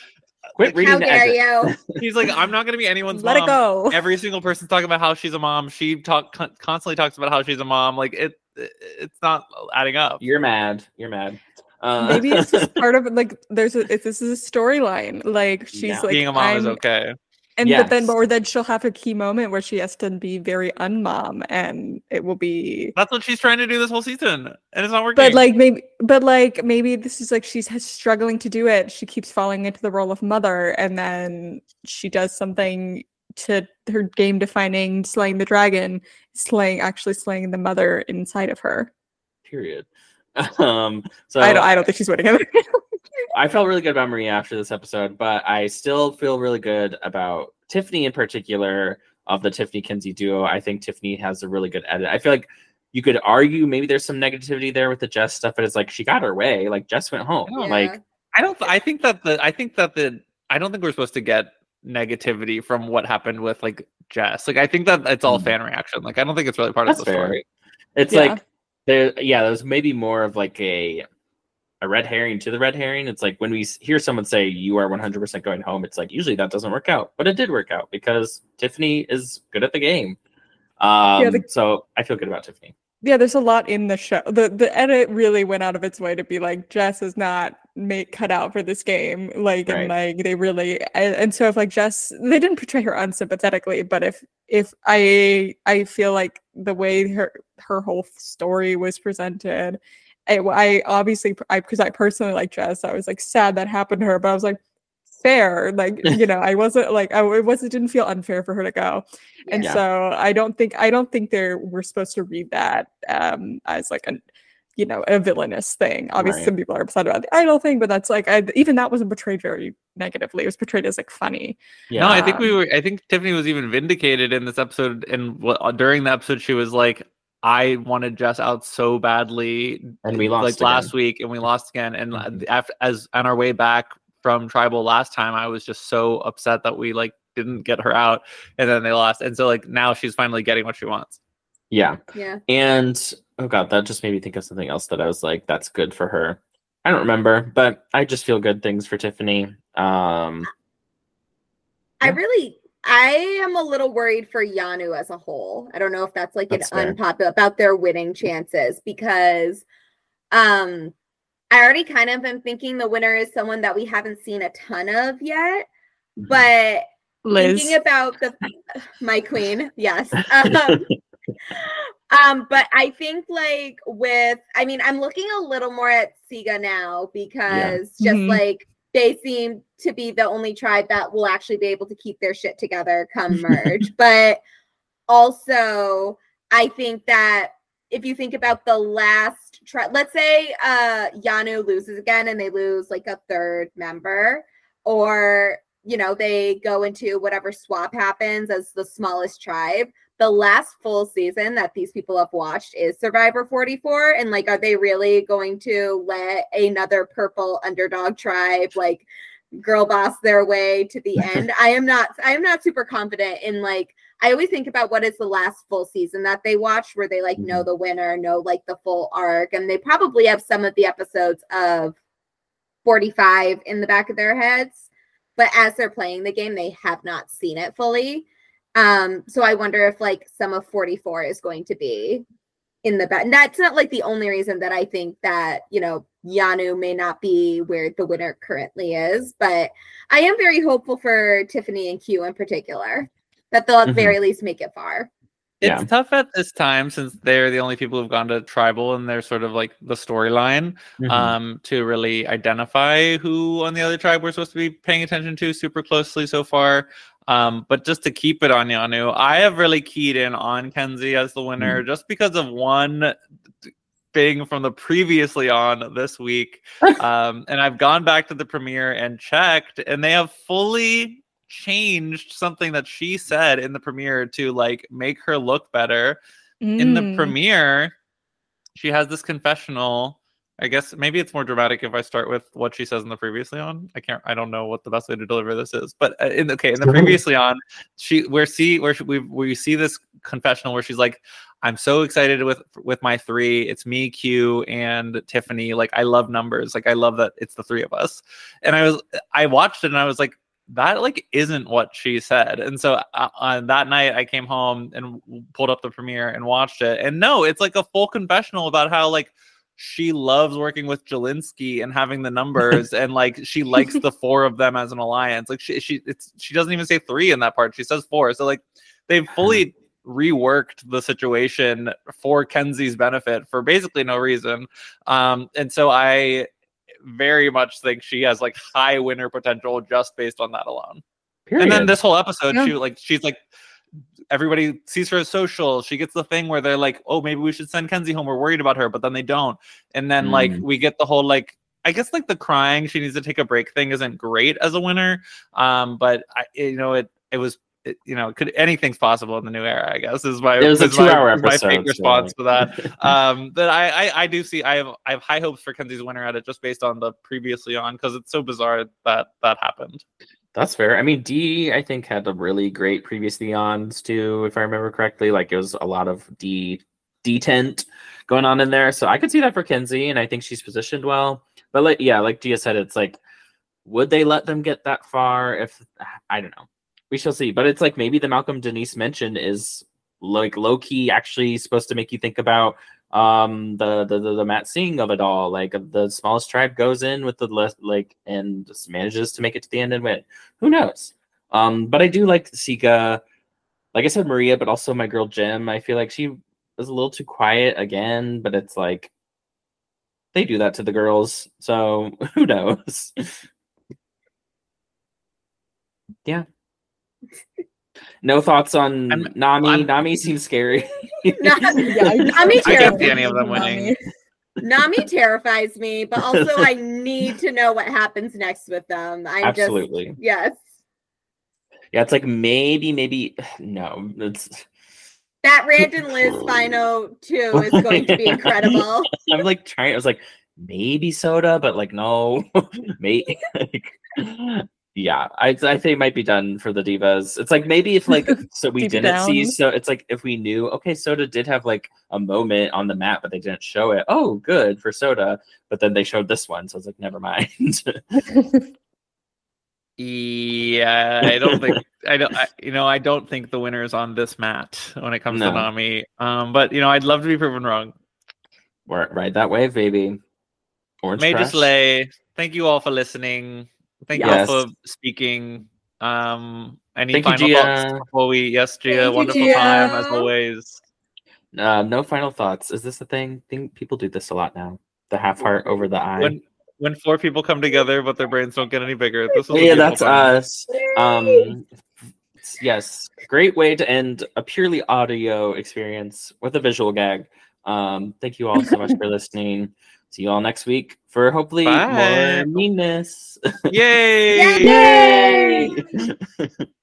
Quit reading How the dare edit. you? He's like, I'm not going to be anyone's Let mom. it go. Every single person's talking about how she's a mom. She talk con- constantly talks about how she's a mom. Like it, it it's not adding up. You're mad. You're mad. Uh, Maybe it's just part of it. Like, there's a if this is a storyline. Like, she's Yeah. like, Being a mom I'm, is okay. and but then, Yes. or then she'll have a key moment where she has to be very unmom, and it will be. That's what she's trying to do this whole season, and it's not working. But like maybe, but like maybe this is like she's has- struggling to do it. She keeps falling into the role of mother, and then she does something to her game-defining slaying the dragon, slaying actually slaying the mother inside of her. period. Um, so I don't. I don't think she's winning it. I felt really good about Maria after this episode, but I still feel really good about Tiffany in particular of the Tiffany Kinsey duo. I think Tiffany has a really good edit. I feel like you could argue maybe there's some negativity there with the Jess stuff, but it's like she got her way. Like Jess went home. Yeah. Like I don't. I think that the. I think that the. I don't think we're supposed to get negativity from what happened with like Jess. Like I think that it's all Mhm. fan reaction. Like I don't think it's really part that's of the fair. story. It's Yeah. like there. Yeah, there's maybe more of like a a red herring to the red herring. It's like when we s- hear someone say you are one hundred percent going home, it's like usually that doesn't work out, but it did work out because Tiffany is good at the game. Um, Yeah, the- so I feel good about Tiffany. Yeah, there's a lot in the show. The the edit really went out of its way to be like Jess is not made cut out for this game. Like and like they really and, and so if like Jess they didn't portray her unsympathetically, but if if I I feel like the way her her whole story was presented, I, I obviously I because I personally like Jess, I was like sad that happened to her, but I was like fair, like you know, I wasn't like I it wasn't didn't feel unfair for her to go. And Yeah. so I don't think I don't think they're we're supposed to read that um as like a you know a villainous thing. Obviously, Right. some people are upset about the idol thing, but that's like I, even that wasn't portrayed very negatively. It was portrayed as like funny. Yeah. No, I think we Um, were. I think Tiffany was even vindicated in this episode. And what during the episode, she was like, "I wanted Jess out so badly, And we lost like last again. week, and we lost again." And Mhm. after, as on our way back from Tribal last time, I was just so upset that we like didn't get her out, and then they lost. And so like now she's finally getting what she wants. Yeah. Yeah. And oh god, that just made me think of something else that I was like, that's good for her. I don't remember, but I just feel good things for Tiffany. Um I Yeah. really, I am a little worried for Yanu as a whole. I don't know if that's like That's an fair. unpopular about their winning chances because um I already kind of am thinking the winner is someone that we haven't seen a ton of yet, but Liz. thinking about the my queen, yes. Um, um, but I think like with, I mean, I'm looking a little more at Siga now because Yeah. just Mhm. like they seem to be the only tribe that will actually be able to keep their shit together come merge. But also, I think that if you think about the last tribe, let's say uh Yanu loses again and they lose like a third member, or you know, they go into whatever swap happens as the smallest tribe. The last full season that these people have watched is Survivor forty-four. And like, are they really going to let another purple underdog tribe like girl boss their way to the end? I am not, I am not super confident in like, I always think about what is the last full season that they watched where they like know the winner, know like the full arc. And they probably have some of the episodes of forty-five in the back of their heads. But as they're playing the game, they have not seen it fully. Um, so I wonder if like some of forty-four is going to be in the back. And that's not like the only reason that I think that, you know, Yanu may not be where the winner currently is. But I am very hopeful for Tiffany and Q in particular, that they'll at the Mhm. very least make it far. It's Yeah. tough at this time since they're the only people who've gone to tribal and they're sort of like the storyline Mhm. um, to really identify who on the other tribe we're supposed to be paying attention to super closely so far. Um, but just to keep it on Yanu, I have really keyed in on Kenzie as the winner just because of one thing from the previously on this week. Um, and I've gone back to the premiere and checked, and they have fully changed something that she said in the premiere to like make her look better. In the Mm. premiere, she has this confessional. I guess maybe it's more dramatic if I start with what she says in the previously on. I can't. I don't know what the best way to deliver this is. But uh, in okay, in the previously on, she where see where we we see this confessional where she's like, "I'm so excited with with my three. It's me, Q, and Tiffany. Like I love numbers. Like I love that it's the three of us." And I was I watched it and I was like, that like isn't what she said. And so uh, on that night I came home and pulled up the premiere and watched it, and no, it's like a full confessional about how like she loves working with Jelinski and having the numbers and like she likes the four of them as an alliance. Like she she it's she doesn't even say three in that part, she says four. So like they've fully reworked the situation for Kenzie's benefit for basically no reason. Um and so I very much think she has like high winner potential just based on that alone. Period. And then this whole episode, Yeah. she like she's like everybody sees her as social. She gets the thing where they're like, "Oh, maybe we should send Kenzie home. We're worried about her," but then they don't. And then like Mm. we get the whole like I guess like the crying she needs to take a break thing isn't great as a winner. Um, but I you know it it was it, you know could anything's possible in the new era. I guess is my It was a is my- two-hour is my episode, fake response so- to that. Um, but I, I I do see I have I have high hopes for Kenzie's winner at it just based on the previously on because it's so bizarre that that happened. That's fair. I mean, D, I think, had a really great previous Neons too, if I remember correctly. Like, it was a lot of D detent going on in there. So I could see that for Kenzie, and I think she's positioned well. But, like, yeah, like Gia said, it's like, would they let them get that far? If I don't know. We shall see. But it's like maybe the Malcolm Denise mention is, like, low-key actually supposed to make you think about um the the the, the Matt Singh of it all. Like the smallest tribe goes in with the less like and just manages to make it to the end and win. Who knows? Um but I do like Sika, like I said, Maria, but also my girl Jim. I feel like she was a little too quiet again, but it's like they do that to the girls, so who knows? Yeah. No thoughts on I'm- Nami. I'm- Nami seems scary. Nami Yeah, I- Nami I can't see terrifies any of them winning. Nami terrifies me, but also I need to know what happens next with them. I'm Absolutely. just yes. Yeah, it's like maybe, maybe no. It's That Rand and Liz final too is going to be incredible. I'm like trying. I was like maybe Soda, but like no, maybe. Like, yeah, I I think it might be done for the divas. It's like maybe if like so we Deep didn't see down. so it's like if we knew okay Soda did have like a moment on the map but they didn't show it. Oh, good for Soda, but then they showed this one, so I was like never mind. Yeah, I don't think I don't. I, you know, I don't think the winner is on this mat when it comes No. to Nami. Um, but you know, I'd love to be proven wrong. Right, ride that wave, baby. Orange Major Crush. Slay, thank you all for listening. Thank Yes. you all for speaking. Um, any Thank you, final Gia. thoughts before we? Yes, Gia. Thank you, Wonderful Gia. time as always. Uh, no final thoughts. Is this a thing? think people do this a lot now. The half heart over the eye. When when four people come together, but their brains don't get any bigger. This was a Yeah, beautiful that's time. us. Um, yes, great way to end a purely audio experience with a visual gag. Um, thank you all so much for listening. See you all next week for hopefully Bye. more meanness. Yay! Yay! Yay!